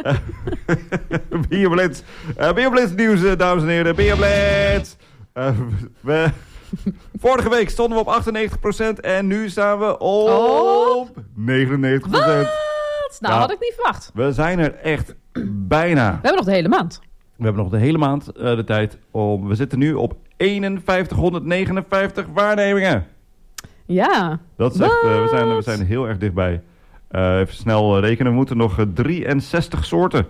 Bioblitz. Bioblitz nieuws, uh, dames en heren. Bioblitz! Uh, we... Vorige week stonden we op achtennegentig procent en nu staan we op oh. negenennegentig procent. Wat? Nou, ja, had ik niet verwacht. We zijn er echt bijna. We hebben nog de hele maand. We hebben nog de hele maand uh, de tijd om... We zitten nu op eenenvijftighonderdnegenenvijftig waarnemingen. Ja. Dat is echt, uh, we, zijn, we zijn heel erg dichtbij. Uh, even snel rekenen. We moeten nog uh, drieënzestig soorten.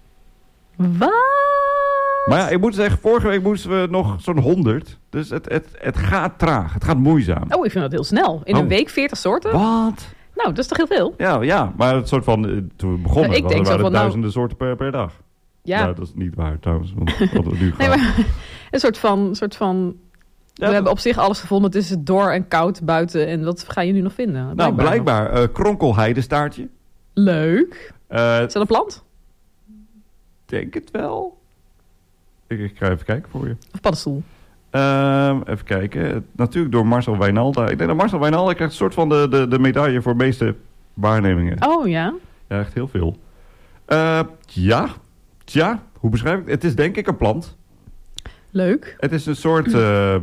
Wat? Maar ja, ik moet zeggen, vorige week moesten we nog zo'n honderd. Dus het, het, het gaat traag. Het gaat moeizaam. Oh, ik vind dat heel snel. In oh. een week veertig soorten? Wat? Nou, dat is toch heel veel? Ja, ja, maar het soort van... Toen we begonnen, nou, ik denk waren er duizenden nou... soorten per, per dag. Ja. Nou, dat is niet waar trouwens. Want wat we nu gaan. Nee, maar een soort van... Soort van ja, we hebben op zich alles gevonden. Het is door en koud buiten. En wat ga je nu nog vinden? Blijkbaar nou, blijkbaar. Uh, kronkelheidestaartje. Leuk. Uh, is dat een plant? Denk het wel. Ik, ik ga even kijken voor je. Of paddenstoel? Uh, even kijken. Natuurlijk door Marcel Wijnalda. Ik denk dat Marcel Wijnalda krijgt een soort van de, de, de medaille voor de meeste waarnemingen. Oh ja? Ja, echt heel veel. Uh, ja. Tja, hoe beschrijf ik het? Het is denk ik een plant. Leuk. Het is een soort... Uh,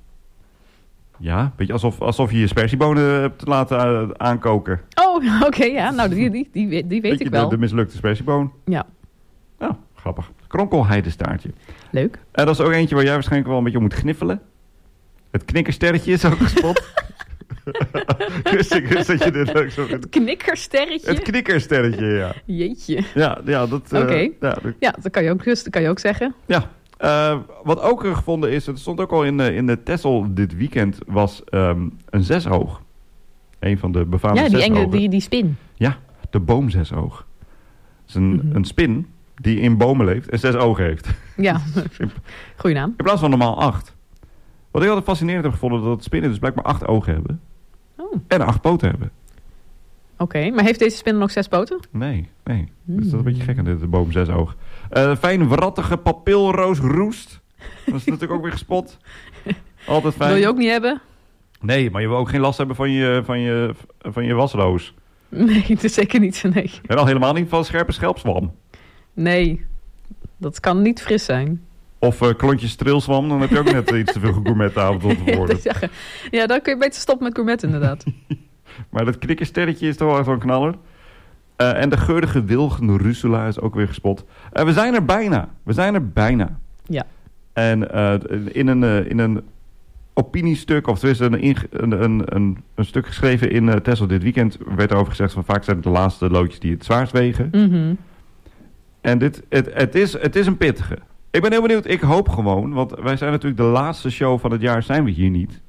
ja, weet je, alsof, alsof je je spersiebonen hebt laten uh, aankoken. Oh, oké, okay, ja. Nou, die, die, die, die weet ik wel. De, de mislukte spersieboon. Ja. Nou, grappig. Kronkelheidestaartje. Leuk. En dat is ook eentje waar jij waarschijnlijk wel een beetje om moet gniffelen. Het knikkersterretje is ook gespot. wist ik wist dat je dit leuk zo... Het knikkersterretje? Het knikkersterretje, ja. Jeetje. Ja, ja dat... Oké. Uh, ja, dat... ja, dat kan je ook, dat kan je ook zeggen. Ja. Uh, wat ook gevonden is, het stond ook al in, uh, in de Texel dit weekend, was um, een zesoog. Een van de befaamde zesogen. Ja, die enge, die, die spin. Ja, de boomzesoog. Het is een, mm-hmm. een spin die in bomen leeft en zes ogen heeft. Ja, goeie naam. In plaats van normaal acht. Wat ik altijd fascinerend heb gevonden, dat spinnen dus blijkbaar acht ogen hebben. Oh. En acht poten hebben. Oké, okay, maar heeft deze spin dan ook zes poten? Nee, nee. Hmm. Dus dat is een beetje gek aan dit boom zes oog. Uh, fijn wrattige papilroosroest. Dat is natuurlijk ook weer gespot. Altijd fijn. Wil je ook niet hebben? Nee, maar je wil ook geen last hebben van je, van je, van je wasroos. Nee, dat is zeker niet. Nee. En al helemaal niet van scherpe schelpzwam. Nee, dat kan niet fris zijn. Of uh, klontjes trilzwam, dan heb je ook net iets te veel gourmetavond om te worden. Ja, ja, dan kun je beter stoppen met gourmet inderdaad. Maar dat knikkersterretje is toch wel echt wel een knaller. Uh, en de geurige wilgen Russula is ook weer gespot. Uh, we zijn er bijna. We zijn er bijna. Ja. En uh, in, een, uh, in een opiniestuk, of tenminste een, een, een, een, een stuk geschreven in uh, Texel dit weekend, werd erover gezegd van vaak zijn het de laatste loodjes die het zwaarst wegen. Mm-hmm. En dit, het, het, is, het is een pittige. Ik ben heel benieuwd. Ik hoop gewoon, want wij zijn natuurlijk de laatste show van het jaar, zijn we hier niet.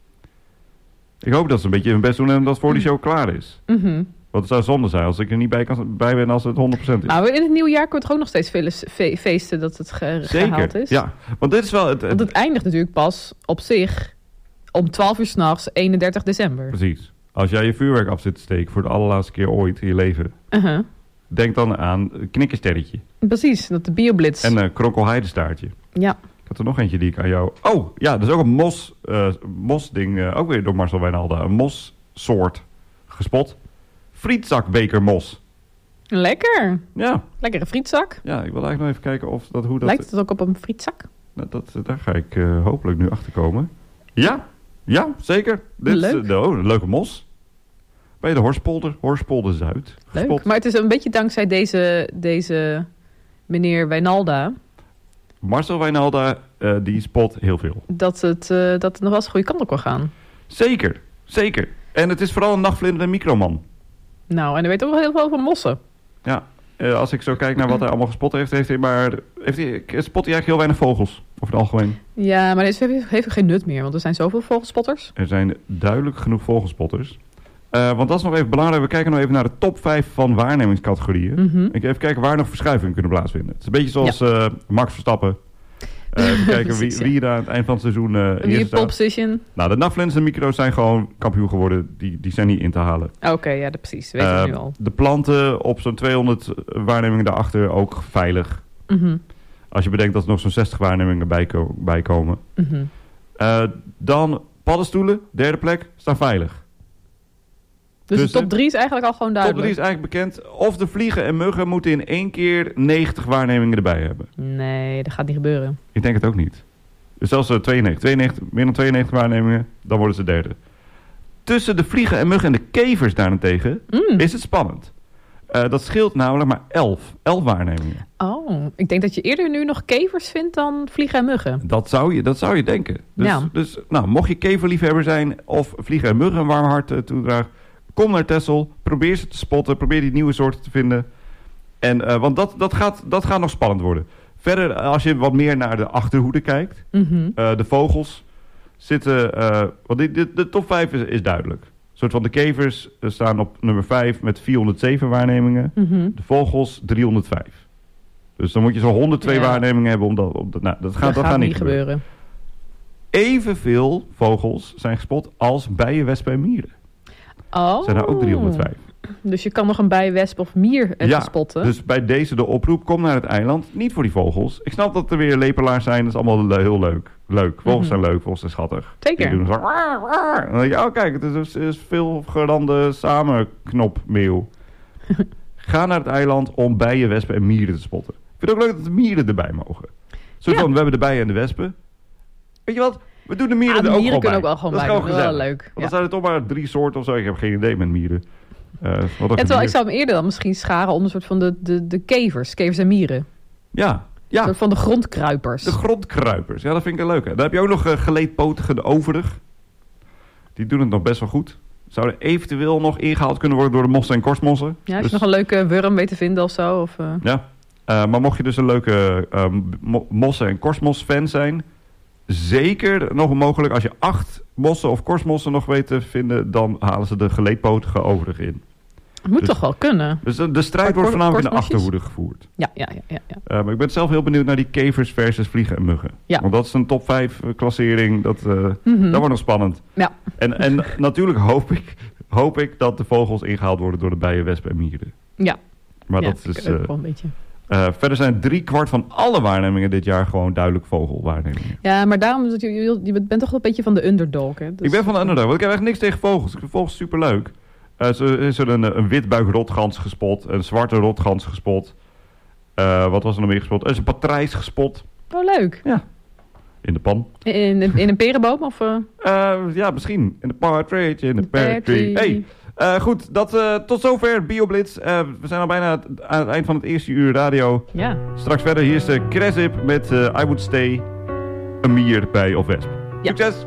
Ik hoop dat ze een beetje hun best doen en dat voor die show klaar is. Mm-hmm. Want het zou zonde zijn als ik er niet bij, kan, bij ben als het honderd procent is. Nou, in het nieuwe jaar komt er ook nog steeds vele fe- feesten dat het ge- Zeker, gehaald is. Ja. Want dit is wel... Het, het, Want het eindigt natuurlijk pas op zich om twaalf uur 's nachts, eenendertig december. Precies. Als jij je vuurwerk af zit te steken voor de allerlaatste keer ooit in je leven... Uh-huh. Denk dan aan knikkersterretje. Precies, dat de bioblitz. En een uh, kronkelheidestaartje. Ja. Ik had er nog eentje die ik aan jou... Oh, ja, dat is ook een mos, uh, mosding, uh, ook weer door Marcel Wijnalda. Een mossoort gespot. Frietzakbekermos. Lekker. Ja. Lekkere frietzak. Ja, ik wil eigenlijk nog even kijken of dat, hoe dat... Lijkt het ook op een frietzak? Nou, dat, daar ga ik uh, hopelijk nu achter komen. Ja, ja, zeker. Dit Leuk. Is, uh, oh, een leuke mos. Bij de Horspolder, Horspolder Zuid. Leuk, Gespot. maar het is een beetje dankzij deze, deze meneer Wijnalda... Marcel Wijnalda, uh, die spot heel veel. Dat het, uh, dat het nog wel eens de goede kant op kan gaan. Zeker, zeker. En het is vooral een nachtvlinder en microman. Nou, en hij weet ook wel heel veel van mossen. Ja, uh, als ik zo kijk naar wat hij allemaal gespot heeft, heeft hij maar... Heeft hij, spot hij eigenlijk heel weinig vogels, over het algemeen. Ja, maar het heeft, heeft geen nut meer, want er zijn zoveel vogelspotters. Er zijn duidelijk genoeg vogelspotters. Uh, want dat is nog even belangrijk. We kijken nog even naar de top vijf van waarnemingscategorieën. Mm-hmm. Ik even kijken waar nog verschuivingen kunnen plaatsvinden. Het is een beetje zoals ja. uh, Max Verstappen. Uh, even kijken precies, wie, wie daar aan het eind van het seizoen uh, wie eerst pole position. Nou, de nachtvlinders en micro's zijn gewoon kampioen geworden. Die, die zijn niet in te halen. Oké, okay, ja, dat precies. Weet uh, ik nu al. De planten op zo'n tweehonderd waarnemingen daarachter ook veilig. Mm-hmm. Als je bedenkt dat er nog zo'n zestig waarnemingen bij, ko- bij komen. Mm-hmm. Uh, dan Paddenstoelen, derde plek, staan veilig. Dus, Dus, de top drie is eigenlijk al gewoon Top duidelijk? drie is eigenlijk bekend. Of de vliegen en muggen moeten in één keer negentig waarnemingen erbij hebben. Nee, dat gaat niet gebeuren. Ik denk het ook niet. Dus zelfs uh, tweeënnegentig, tweeënnegentig, meer dan tweeënnegentig waarnemingen, dan worden ze derde. Tussen de vliegen en muggen en de kevers daarentegen mm. is het spannend. Uh, dat scheelt namelijk maar elf. elf waarnemingen. Oh, ik denk dat je eerder nu nog kevers vindt dan vliegen en muggen. Dat zou je, dat zou je denken. Dus, Ja. dus nou, mocht je keverliefhebber zijn of vliegen en muggen een warm hart uh, toedragen, kom naar Texel, probeer ze te spotten, probeer die nieuwe soorten te vinden. En, uh, want dat, dat, gaat, dat gaat nog spannend worden. Verder, als je wat meer naar de achterhoede kijkt, Mm-hmm. uh, de vogels zitten, uh, want die, de, de top vijf is, is duidelijk. Een soort van de kevers uh, staan op nummer vijf met vierhonderdzeven waarnemingen. Mm-hmm. De vogels driehonderdvijf. Dus dan moet je zo'n honderdtwee Ja. waarnemingen hebben om dat... Om dat, nou, dat gaat, Dat dat gaat gaat niet niet gebeuren. gebeuren. Evenveel vogels zijn gespot als bijen, wespen en mieren. Oh. Zijn er ook driehonderdvijf. Dus je kan nog een bij, wesp of mier uh, Ja, spotten. dus bij deze de oproep, kom naar het eiland. Niet voor die vogels. Ik snap dat er weer lepelaars zijn. Dat is allemaal le- heel leuk. Leuk. Vogels Mhm. zijn leuk. Vogels zijn schattig. Zeker. Die doen zo... En dan denk je, oh kijk, het is, het is veel gerande samenknopmeeuw. Ga naar het eiland om bijen, wespen en mieren te spotten. Ik vind het ook leuk dat de mieren erbij mogen. Zo Ja. van, we hebben de bijen en de wespen. Weet je wat? We doen de mieren Ah, de er ook mieren gewoon kunnen bij. ook wel gewoon dat is bij. gewoon Dat is wel gezellig. leuk. Want dan zijn er toch maar drie soorten of zo. Ik heb geen idee met mieren. Uh, wat ook Ja, terwijl mier- ik zou hem eerder dan misschien scharen onder een soort van de, de, de kevers. Kevers en mieren. Ja, ja. Een soort van de grondkruipers. De grondkruipers. Ja, dat vind ik een leuke. Dan heb je ook nog uh, geleedpotige de overig. Die doen het nog best wel goed. Zouden eventueel nog ingehaald kunnen worden door de mossen en korstmossen. Ja, als Dus- je nog een leuke worm weet te vinden of zo. Of, uh... Ja. Uh, maar mocht je dus een leuke uh, mo- mossen- en korstmos fan zijn... zeker nog mogelijk als je acht mossen of korstmossen nog weet te vinden... dan halen ze de geleedpotige overig in. Het moet Dus- toch wel kunnen? Dus de, de strijd Maar wordt kor- voornamelijk in de korstmosjes? achterhoede gevoerd. Ja, ja, ja. ja, ja. Uh, maar ik ben zelf heel benieuwd naar die kevers versus vliegen en muggen. Ja. Want dat is een top vijf klassering. Dat, uh, Mhm. dat wordt nog spannend. Ja. En, en natuurlijk hoop ik, hoop ik dat de vogels ingehaald worden door de bijen, wespen en mieren. Ja. Maar Ja, dat vind is... ik ook uh, wel een beetje. uh, verder zijn drie kwart van alle waarnemingen dit jaar gewoon duidelijk vogelwaarnemingen. Ja, maar daarom, je, je, je bent toch wel een beetje van de underdog, hè? Dus- Ik ben van de underdog, want ik heb echt niks tegen vogels. Ik vind vogels superleuk. Uh, zo is er een, een witbuikrotgans gespot, een zwarte rotgans gespot. Uh, wat was er nog meer gespot? Er is een patrijs gespot. Oh, leuk. Ja. In de pan. In, in, in een perenboom? Of, uh... Uh, ja, misschien. In de partridge, in de pear tree. Hey, uh, goed. Dat, uh, tot zover BioBlitz. Uh, we zijn al bijna het, aan het eind van het eerste uur radio. Ja. Straks verder. Hier is de Cresip met uh, I Would Stay. Een mier, bij of wesp. Ja. Succes!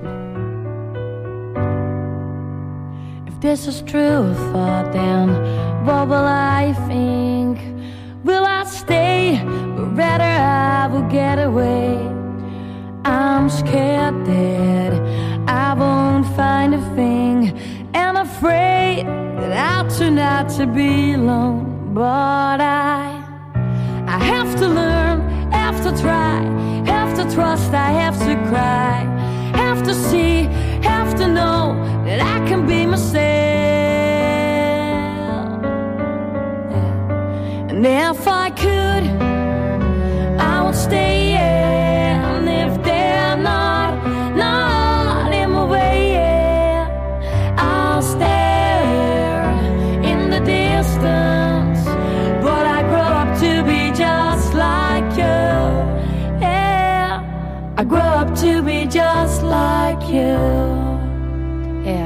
If this is true thought, then what will I think? Will I stay? But rather I will get away. I'm scared that I won't find a thing, and afraid that I'll turn out to be alone. But I, I have to learn, have to try, have to trust, I have to cry, have to see, have to know that I can be myself. Yeah. And if I could, I would stay. Yeah. And if they're not, not in my way, yeah, I'll stare in the distance. But I grow up to be just like you. Yeah, I grow up to be just like you. Yeah.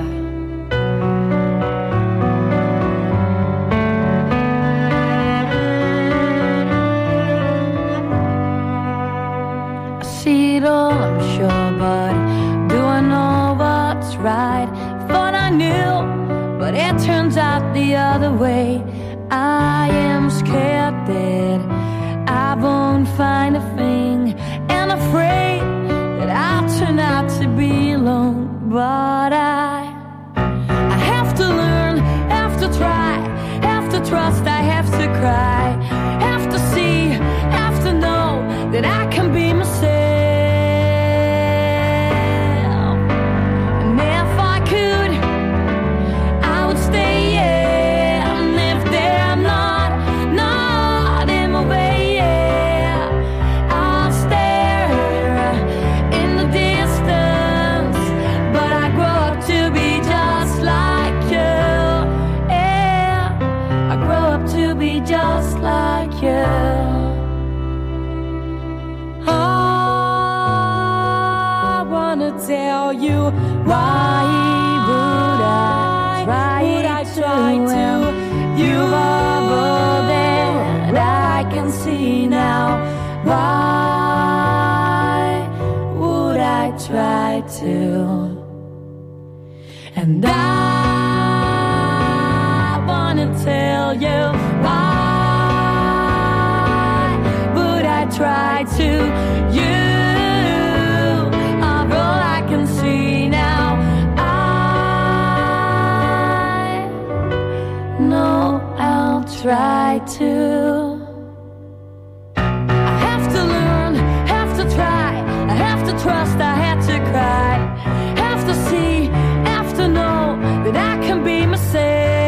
I see it all, I'm sure, but do I know what's right? Thought I knew, but it turns out the other way. I am scared that I won't find a thing, and afraid that I'll turn out to be alone. But I, I have to learn, have to try, have to trust, I have to cry, have to see, have to know that I can be myself. And if I could, I would stay, yeah. And if they're not, not in my way, tell you why would I try, would I try to? You are more than I can see now. Why would I try to? And I wanna tell you why would I try to? You are all I can see now. I know I'll try to. I have to learn, have to try, I have to trust, I had to cry, have to see, have to know that I can be myself.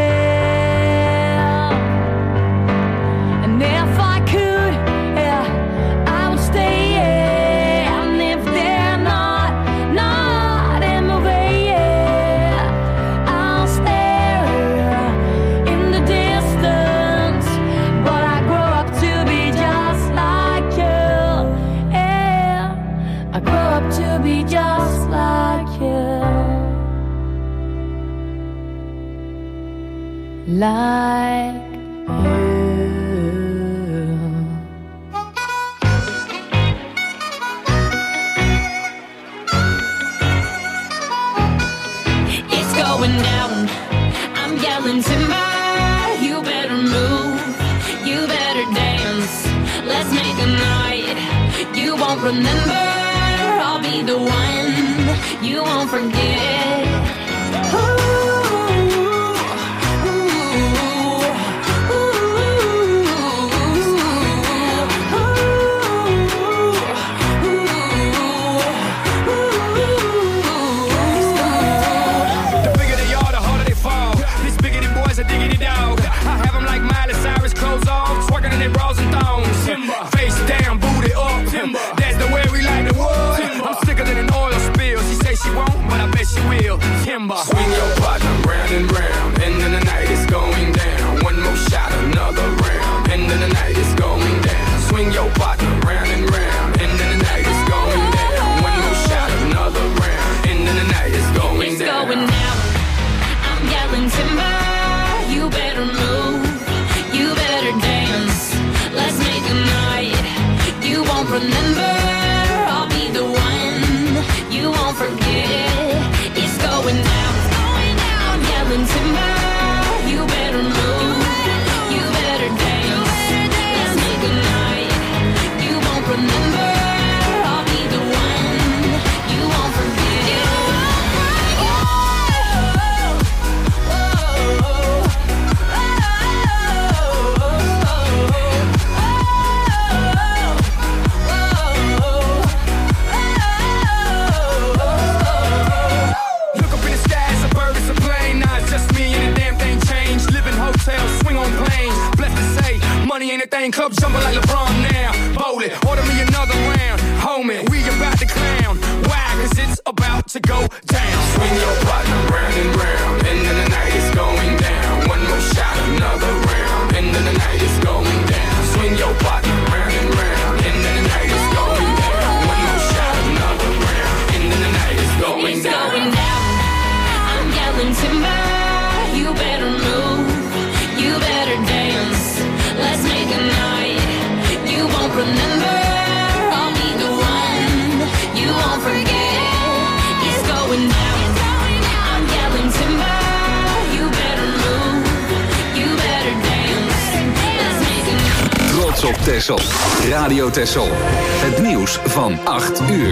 And if I could, yeah, I would stay, yeah. And if they're not, not in my way, yeah, I'll stare in the distance. But I grow up to be just like you, yeah. I grow up to be just like you. Like it's going down. I'm yelling timber. You better move. You better dance. Let's make a night you won't remember. I'll be the one you won't forget. Ooh. Face down, booty up. Timber. That's the way we like the wood. Timber. I'm sicker than an oil spill. She say she won't, but I bet she will. Timber. Swing your partner round and round, and then the night is going down. One more shot, another round, and then the night is going down. Swing your partner round and round, and then the night is going down. One more shot, another round, and then the night is going It's down. going down. I'm yelling timber. You better move. You better dance. Let's make a night you won't remember. I'll be the one you won't forget. It's going down. I'm yelling timber. You better move. You better dance. Let's make a night you won't remember. I'll be the one you won't forget. Look up in the sky, it's a bird, it's a plane. Nah, it's just me and the damn thing changed. Live in hotels, swing on planes. Blessed to say, money ain't a thing. Club jumping like LeBron now. Bowl it, order me another round. Homie, we about to clown. Why? Cause it's about to go down. Swing your partner round and round, and then the night is going down. One more shot, another round, and then the night is going down. Swing your partner round and round, and then the night is going down. One more shot, another round, and then the night is going It's down. going down. I'm yelling timber. You better move. You better dance. Let's make a night you won't remember. I'll be the one you won't forget. It's going down. I'm yelling timber. You better move. You better dance. Let's make a night. Trots op Texel. Radio Texel. Het nieuws van acht uur.